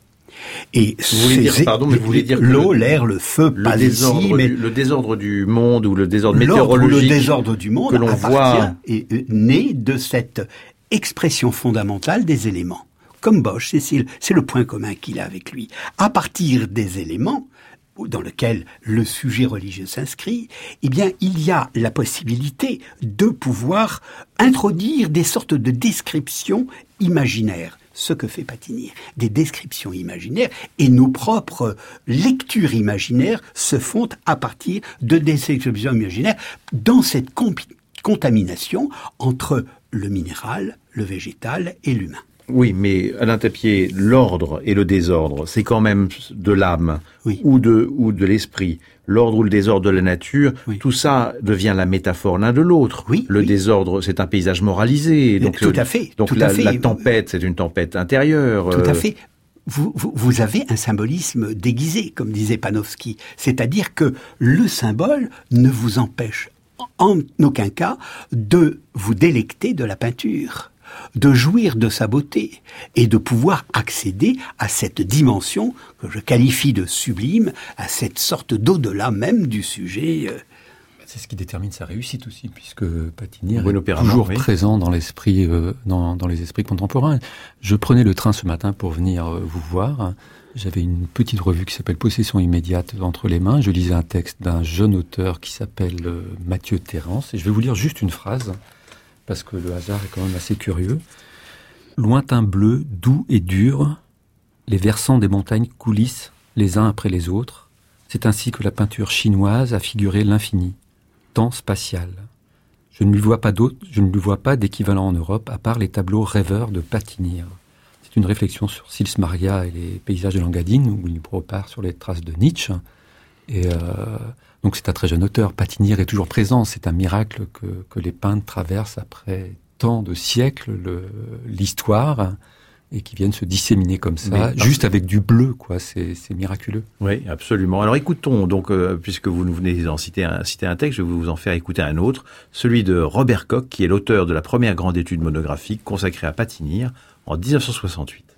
Et vous voulez dire, pardon, mais vous voulez dire l'eau, l'air, le feu, le pas désordre, ici, mais du, le désordre du monde ou le désordre l'ordre météorologique ou le désordre du monde que l'on voit est euh, né de cette expression fondamentale des éléments. Comme Bosch, c'est, c'est le point commun qu'il a avec lui. À partir des éléments dans lequel le sujet religieux s'inscrit, eh bien, il y a la possibilité de pouvoir introduire des sortes de descriptions imaginaires. Ce que fait Patinir, des descriptions imaginaires, et nos propres lectures imaginaires se font à partir de descriptions imaginaires dans cette comp- contamination entre le minéral, le végétal et l'humain. Oui, mais Alain Tapier, l'ordre et le désordre, c'est quand même de l'âme oui. ou de ou de l'esprit. L'ordre ou le désordre de la nature, oui. tout ça devient la métaphore l'un de l'autre. Oui, le oui. désordre, c'est un paysage moralisé. Donc, tout à fait. Donc tout la, à fait. la tempête, c'est une tempête intérieure. Tout à fait. Vous, vous, vous avez un symbolisme déguisé, comme disait Panofsky. C'est-à-dire que le symbole ne vous empêche en aucun cas de vous délecter de la peinture, de jouir de sa beauté et de pouvoir accéder à cette dimension que je qualifie de sublime, à cette sorte d'au-delà même du sujet. C'est ce qui détermine sa réussite aussi, puisque Patinir oui, est toujours oui. présent dans l'esprit, euh, dans, dans les esprits contemporains. Je prenais le train ce matin pour venir euh, vous voir. J'avais une petite revue qui s'appelle Possession immédiate entre les mains. Je lisais un texte d'un jeune auteur qui s'appelle euh, Mathieu Terrence. Et je vais vous lire juste une phrase, parce que le hasard est quand même assez curieux. Lointain bleu, doux et dur, les versants des montagnes coulissent les uns après les autres. C'est ainsi que la peinture chinoise a figuré l'infini, temps spatial. Je ne lui vois pas d'autre, je ne lui vois pas d'équivalent en Europe, à part les tableaux rêveurs de Patinir. C'est une réflexion sur Sils Maria et les paysages de Langadine, où il repart sur les traces de Nietzsche. Et euh, donc c'est un très jeune auteur. Patinir est toujours présent. C'est un miracle que, que les peintres traversent après tant de siècles le, l'histoire et qui viennent se disséminer comme ça, mais, juste avec du bleu, quoi. C'est, c'est miraculeux. Oui, absolument. Alors écoutons, donc, euh, puisque vous nous venez d'en citer un, citer un texte, je vais vous en faire écouter un autre, celui de Robert Koch, qui est l'auteur de la première grande étude monographique consacrée à Patinir en dix-neuf cent soixante-huit.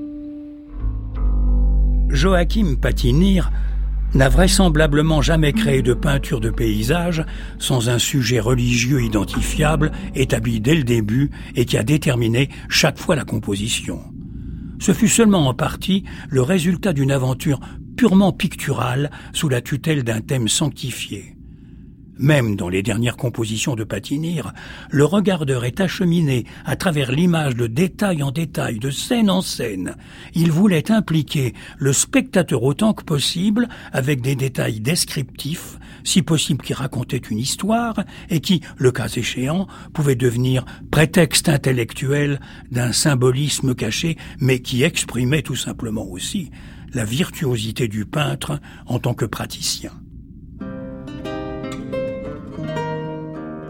Joachim Patinir n'a vraisemblablement jamais créé de peinture de paysage sans un sujet religieux identifiable, établi dès le début et qui a déterminé chaque fois la composition. Ce fut seulement en partie le résultat d'une aventure purement picturale sous la tutelle d'un thème sanctifié. Même dans les dernières compositions de Patinir, le regardeur est acheminé à travers l'image de détail en détail, de scène en scène. Il voulait impliquer le spectateur autant que possible avec des détails descriptifs, si possible qui racontaient une histoire et qui, le cas échéant, pouvaient devenir prétexte intellectuel d'un symbolisme caché, mais qui exprimait tout simplement aussi la virtuosité du peintre en tant que praticien.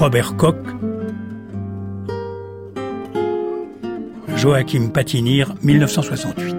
Robert Koch, Joachim Patinir, mille neuf cent soixante-huit.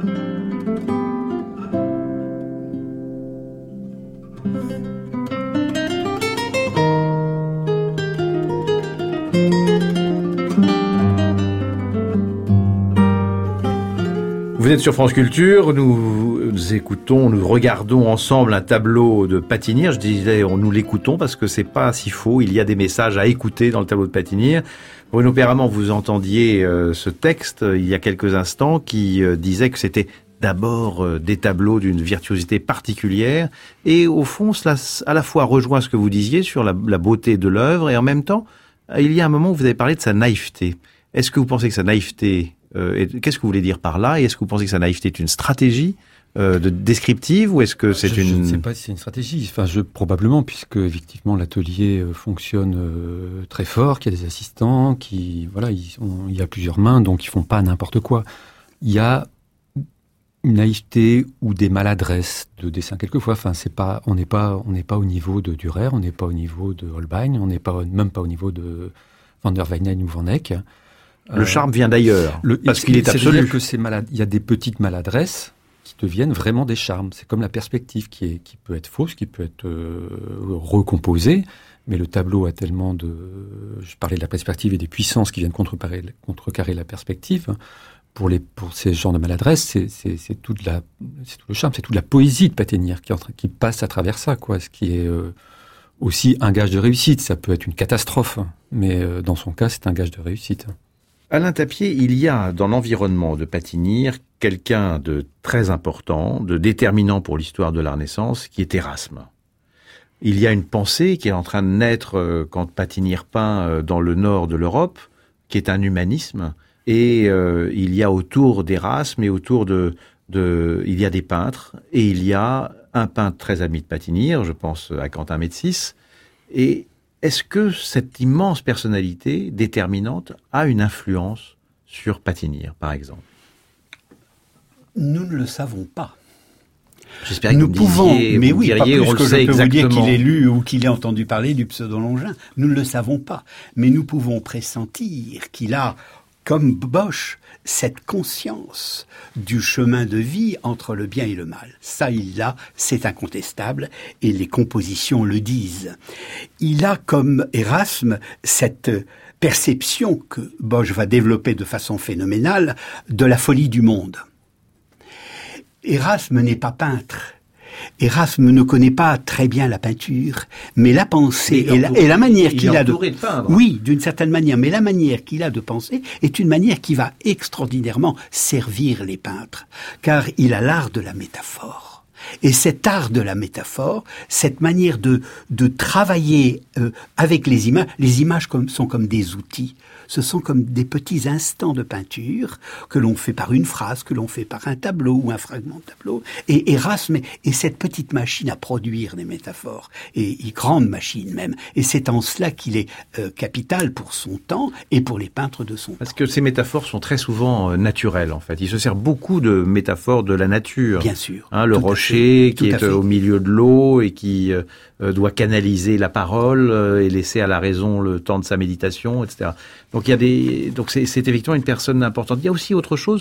Vous êtes sur France Culture, nous, nous écoutons, nous regardons ensemble un tableau de Patinir. Je disais, on, nous l'écoutons parce que c'est pas si faux. Il y a des messages à écouter dans le tableau de Patinir. Bruno Perramant, vous entendiez euh, ce texte euh, il y a quelques instants qui euh, disait que c'était d'abord euh, des tableaux d'une virtuosité particulière. Et au fond, cela à la fois rejoint ce que vous disiez sur la, la beauté de l'œuvre et en même temps, il y a un moment où vous avez parlé de sa naïveté. Est-ce que vous pensez que sa naïveté Euh, et qu'est-ce que vous voulez dire par là? Et est-ce que vous pensez que sa naïveté est une stratégie euh, de descriptive ou est-ce que c'est je, une... Je ne sais pas si c'est une stratégie. Enfin, je, probablement, puisque effectivement l'atelier euh, fonctionne euh, très fort, qu'il y a des assistants, qui voilà, ils ont, il y a plusieurs mains, donc ils font pas n'importe quoi. Il y a une naïveté ou des maladresses de dessin quelquefois. Enfin, c'est pas, on n'est pas, on n'est pas au niveau de Dürer, on n'est pas au niveau de Holbein, on n'est pas même pas au niveau de Van der Weyden ou Van Eyck. Le charme vient d'ailleurs, le, parce qu'il est absolu. C'est-à-dire que c'est malade. Il y a des petites maladresses qui deviennent vraiment des charmes. C'est comme la perspective qui, est, qui peut être fausse, qui peut être euh, recomposée, mais le tableau a tellement de... Je parlais de la perspective et des puissances qui viennent contrecarrer, contrecarrer la perspective. Pour, les, pour ces genres de maladresses, c'est, c'est, c'est, tout de la, c'est tout le charme, c'est toute la poésie de Patinir qui, qui passe à travers ça, quoi, ce qui est... Euh, aussi un gage de réussite. Ça peut être une catastrophe, mais euh, dans son cas, c'est un gage de réussite. Alain Tapier, il y a dans l'environnement de Patinir quelqu'un de très important, de déterminant pour l'histoire de la Renaissance, qui est Érasme. Il y a une pensée qui est en train de naître quand Patinir peint dans le nord de l'Europe, qui est un humanisme, et euh, il y a autour d'Érasme et autour de, de... Il y a des peintres, et il y a un peintre très ami de Patinir, je pense à Quentin Médicis, et est-ce que cette immense personnalité déterminante a une influence sur Patinir, par exemple? Nous ne le savons pas. J'espère que nous vous pouvons, disiez, mais vous oui, diriez, pas plus on que le je sait peux vous dire exactement. qu'il ait lu ou qu'il ait entendu parler du pseudo-Longin. Nous ne le savons pas, mais nous pouvons pressentir qu'il a, comme Bosch, cette conscience du chemin de vie entre le bien et le mal. Ça, il l'a, c'est incontestable, et les compositions le disent. Il a, comme Érasme, cette perception que Bosch va développer de façon phénoménale de la folie du monde. Érasme n'est pas peintre. Érasme ne connaît pas très bien la peinture, mais la pensée et la, et la manière qu'il a de, de peindre. Oui, d'une certaine manière, mais la manière qu'il a de penser est une manière qui va extraordinairement servir les peintres, car il a l'art de la métaphore. Et cet art de la métaphore, cette manière de de travailler euh, avec les images, les images comme, sont comme des outils. Ce sont comme des petits instants de peinture que l'on fait par une phrase, que l'on fait par un tableau ou un fragment de tableau. Et Érasme est cette petite machine à produire des métaphores, et une grande machine même. Et c'est en cela qu'il est euh, capital pour son temps et pour les peintres de son temps. Parce que ces métaphores sont très souvent euh, naturelles, en fait. Il se sert beaucoup de métaphores de la nature. Bien sûr. Hein, le rocher qui est au milieu de l'eau et qui euh, doit canaliser la parole euh, et laisser à la raison le temps de sa méditation, et cetera. Donc il y a des, donc c'est, c'est effectivement une personne importante. Il y a aussi autre chose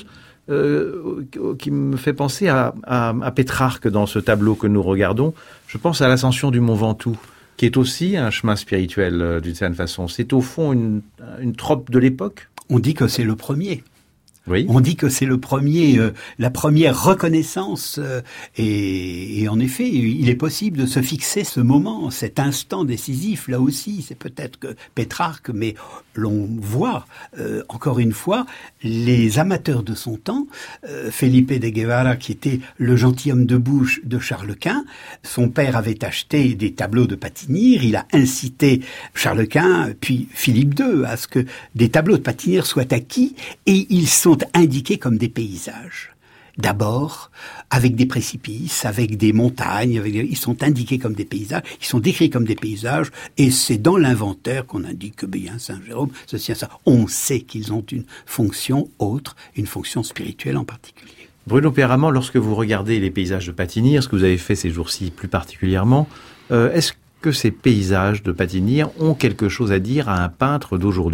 euh, qui me fait penser à, à, à Pétrarque dans ce tableau que nous regardons. Je pense à l'ascension du Mont Ventoux, qui est aussi un chemin spirituel euh, d'une certaine façon. C'est au fond une, une trope de l'époque. On dit que c'est le premier. Oui. On dit que c'est le premier, euh, la première reconnaissance, euh, et, et en effet, il est possible de se fixer ce moment, cet instant décisif. Là aussi, c'est peut-être que Pétrarque, mais l'on voit euh, encore une fois les amateurs de son temps. Euh, Felipe de Guevara, qui était le gentilhomme de bouche de Charles Quint, son père avait acheté des tableaux de Patinir. Il a incité Charles Quint, puis Philippe deux, à ce que des tableaux de Patinir soient acquis, et ils sont indiqués comme des paysages. D'abord, avec des précipices, avec des montagnes, avec des... ils sont indiqués comme des paysages, ils sont décrits comme des paysages, et c'est dans l'inventaire qu'on indique que bien Saint-Jérôme, ceci, ça. On sait qu'ils ont une fonction autre, une fonction spirituelle en particulier. Bruno Perramant, lorsque vous regardez les paysages de Patinir, ce que vous avez fait ces jours-ci plus particulièrement, euh, est-ce que ces paysages de Patinir ont quelque chose à dire à un peintre d'aujourd'hui ?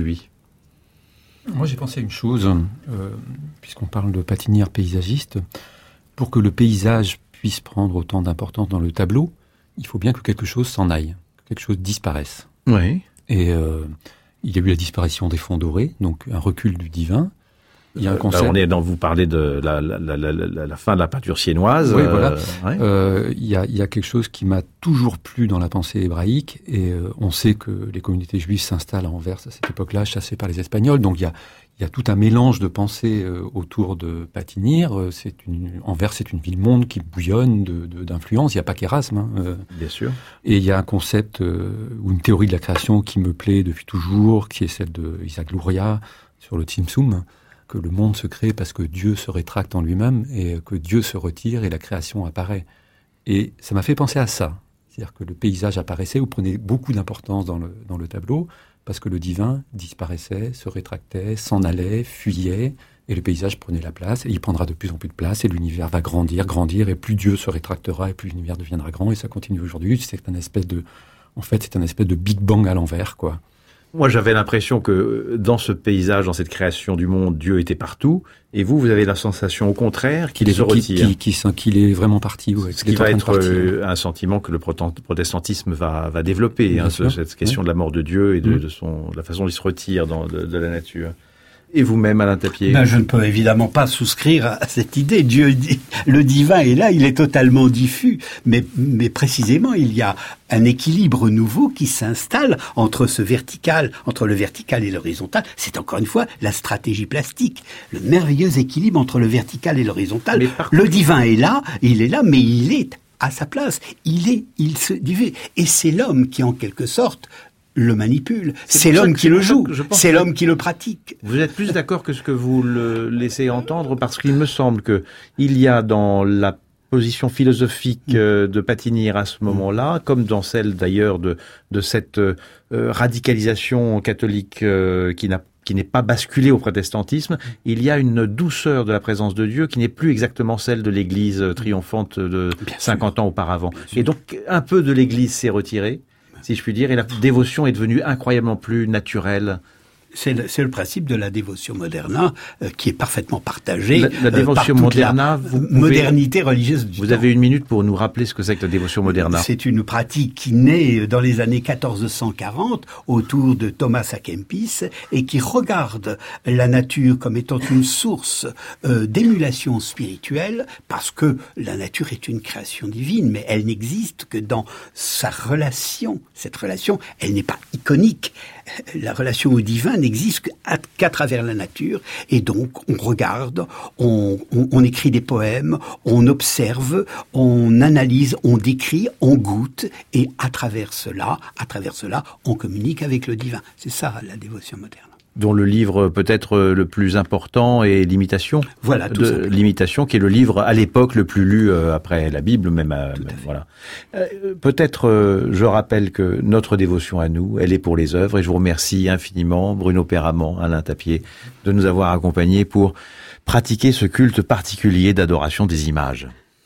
Moi, j'ai pensé à une chose, euh, puisqu'on parle de Patinir paysagiste. Pour que le paysage puisse prendre autant d'importance dans le tableau, il faut bien que quelque chose s'en aille, que quelque chose disparaisse. Oui. Et euh, il y a eu la disparition des fonds dorés, donc un recul du divin. Il y a un concept. Là, on est dans, vous parlez de la, la, la, la, la fin de la peinture siennoise. Oui, euh, voilà. Ouais. Euh, il y a, il y a quelque chose qui m'a toujours plu dans la pensée hébraïque, et euh, on sait que les communautés juives s'installent à Anvers à cette époque-là, chassées par les Espagnols. Donc il y a, il y a tout un mélange de pensées euh, autour de Patinir. Euh, c'est une, Anvers, c'est une ville-monde qui bouillonne de, de, d'influence. Il n'y a pas qu'Erasme. Hein, euh, Bien sûr. Et il y a un concept euh, ou une théorie de la création qui me plaît depuis toujours, qui est celle de Isaac Luria sur le Tzimtzum, que le monde se crée parce que Dieu se rétracte en lui-même et que Dieu se retire et la création apparaît. Et ça m'a fait penser à ça. C'est-à-dire que le paysage apparaissait ou prenait beaucoup d'importance dans le, dans le tableau parce que le divin disparaissait, se rétractait, s'en allait, fuyait, et le paysage prenait la place, et il prendra de plus en plus de place, et l'univers va grandir, grandir, et plus Dieu se rétractera, et plus l'univers deviendra grand, et ça continue aujourd'hui. C'est un espèce de, en fait, c'est un espèce de Big Bang à l'envers, quoi. Moi, j'avais l'impression que dans ce paysage, dans cette création du monde, Dieu était partout. Et vous, vous avez la sensation, au contraire, qu'il se retire. Qui, qui, qui, qu'il est vraiment parti. Ouais, ce qui va être euh, un sentiment que le protestantisme va, va développer, hein, ce, cette question oui. de la mort de Dieu et de, mmh. de, son, de la façon dont il se retire dans, de, de la nature. Et vous-même, Alain Tapier? Ben, je ne peux évidemment pas souscrire à cette idée. Dieu, le divin est là, il est totalement diffus. Mais, mais précisément, il y a un équilibre nouveau qui s'installe entre ce vertical, entre le vertical et l'horizontal. C'est encore une fois la stratégie plastique. Le merveilleux équilibre entre le vertical et l'horizontal. Le divin est là, il est là, mais il est à sa place. Il est, il se divise. Et c'est l'homme qui, en quelque sorte, le manipule. C'est, c'est l'homme qui le joue. C'est l'homme qui le pratique. Vous êtes plus d'accord que ce que vous le laissez entendre, parce qu'il me semble que il y a dans la position philosophique euh, de Patinir à ce moment-là, comme dans celle d'ailleurs de de cette euh, radicalisation catholique euh, qui n'a qui n'est pas basculée au protestantisme, il y a une douceur de la présence de Dieu qui n'est plus exactement celle de l'Église triomphante de Bien cinquante sûr. Ans auparavant. Et donc un peu de l'Église s'est retirée, si je puis dire, et la dévotion est devenue incroyablement plus naturelle. C'est le, c'est le principe de la dévotion moderna euh, qui est parfaitement partagé. La, la dévotion euh, moderna, vous pouvez, modernité religieuse du Vous temps. avez une minute pour nous rappeler ce que c'est que la dévotion moderna. C'est une pratique qui naît dans les années quatorze cent quarante autour de Thomas à Kempis et qui regarde la nature comme étant une source euh, d'émulation spirituelle, parce que la nature est une création divine, mais elle n'existe que dans sa relation. Cette relation, elle n'est pas iconique. La relation au divin n'existe qu'à travers la nature, et donc on regarde, on, on, on écrit des poèmes, on observe, on analyse, on décrit, on goûte, et à travers cela, à travers cela, on communique avec le divin. C'est ça la dévotion moderne. Dont le livre peut-être le plus important est l'Imitation. Voilà, tout de l'Imitation, qui est le livre à l'époque le plus lu euh, après la Bible, même. À, même voilà. Euh, peut-être, euh, je rappelle que notre dévotion à nous, elle est pour les œuvres, et je vous remercie infiniment, Bruno Perramant, Alain Tapier, de nous avoir accompagnés pour pratiquer ce culte particulier d'adoration des images.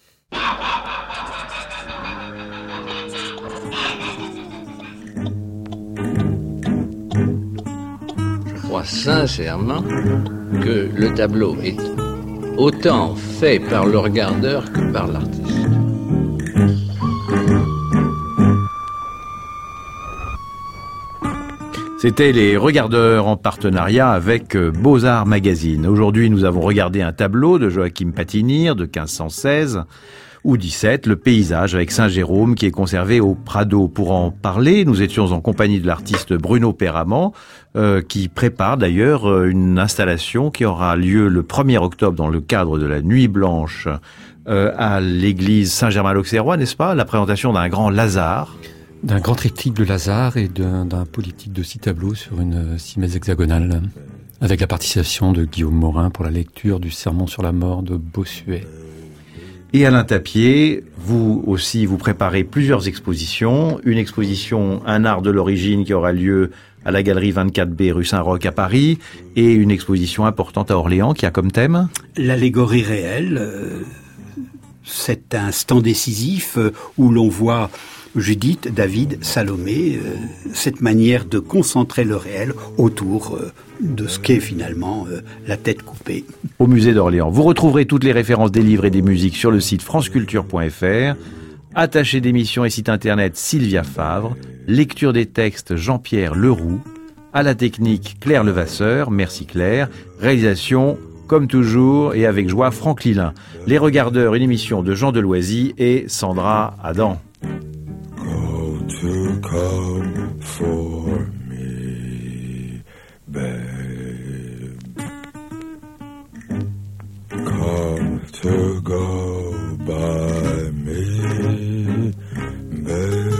Sincèrement que le tableau est autant fait par le regardeur que par l'artiste. C'était les regardeurs en partenariat avec Beaux-Arts Magazine. Aujourd'hui, nous avons regardé un tableau de Joachim Patinir de quinze cent seize ou dix-sept, le paysage avec Saint-Jérôme qui est conservé au Prado. Pour en parler, nous étions en compagnie de l'artiste Bruno Perramant, euh, qui prépare d'ailleurs une installation qui aura lieu le premier octobre dans le cadre de la Nuit Blanche euh, à l'église Saint-Germain-l'Auxerrois, n'est-ce pas? La présentation d'un grand Lazare. D'un grand triptyque de Lazare et d'un, d'un polyptyque de six tableaux sur une simèse hexagonale, avec la participation de Guillaume Morin pour la lecture du Sermon sur la mort de Bossuet. Et Alain Tapier, vous aussi, vous préparez plusieurs expositions. Une exposition Un art de l'origine qui aura lieu à la galerie vingt-quatre B rue Saint-Roch à Paris, et une exposition importante à Orléans qui a comme thème l'allégorie réelle. Euh, c'est un instant décisif où l'on voit Judith, David, Salomé, euh, cette manière de concentrer le réel autour euh, de ce qu'est finalement euh, la tête coupée. Au musée d'Orléans. Vous retrouverez toutes les références des livres et des musiques sur le site franceculture point f r. Attaché d'émissions et site internet Sylvia Favre. Lecture des textes Jean-Pierre Leroux. À la technique Claire Levasseur. Merci Claire. Réalisation comme toujours et avec joie Franck Lilin. Les Regardeurs, une émission de Jean Deloisy et Sandra Adam. Go to come for me, babe. Come to go by me,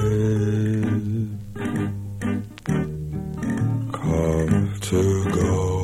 babe. Come to go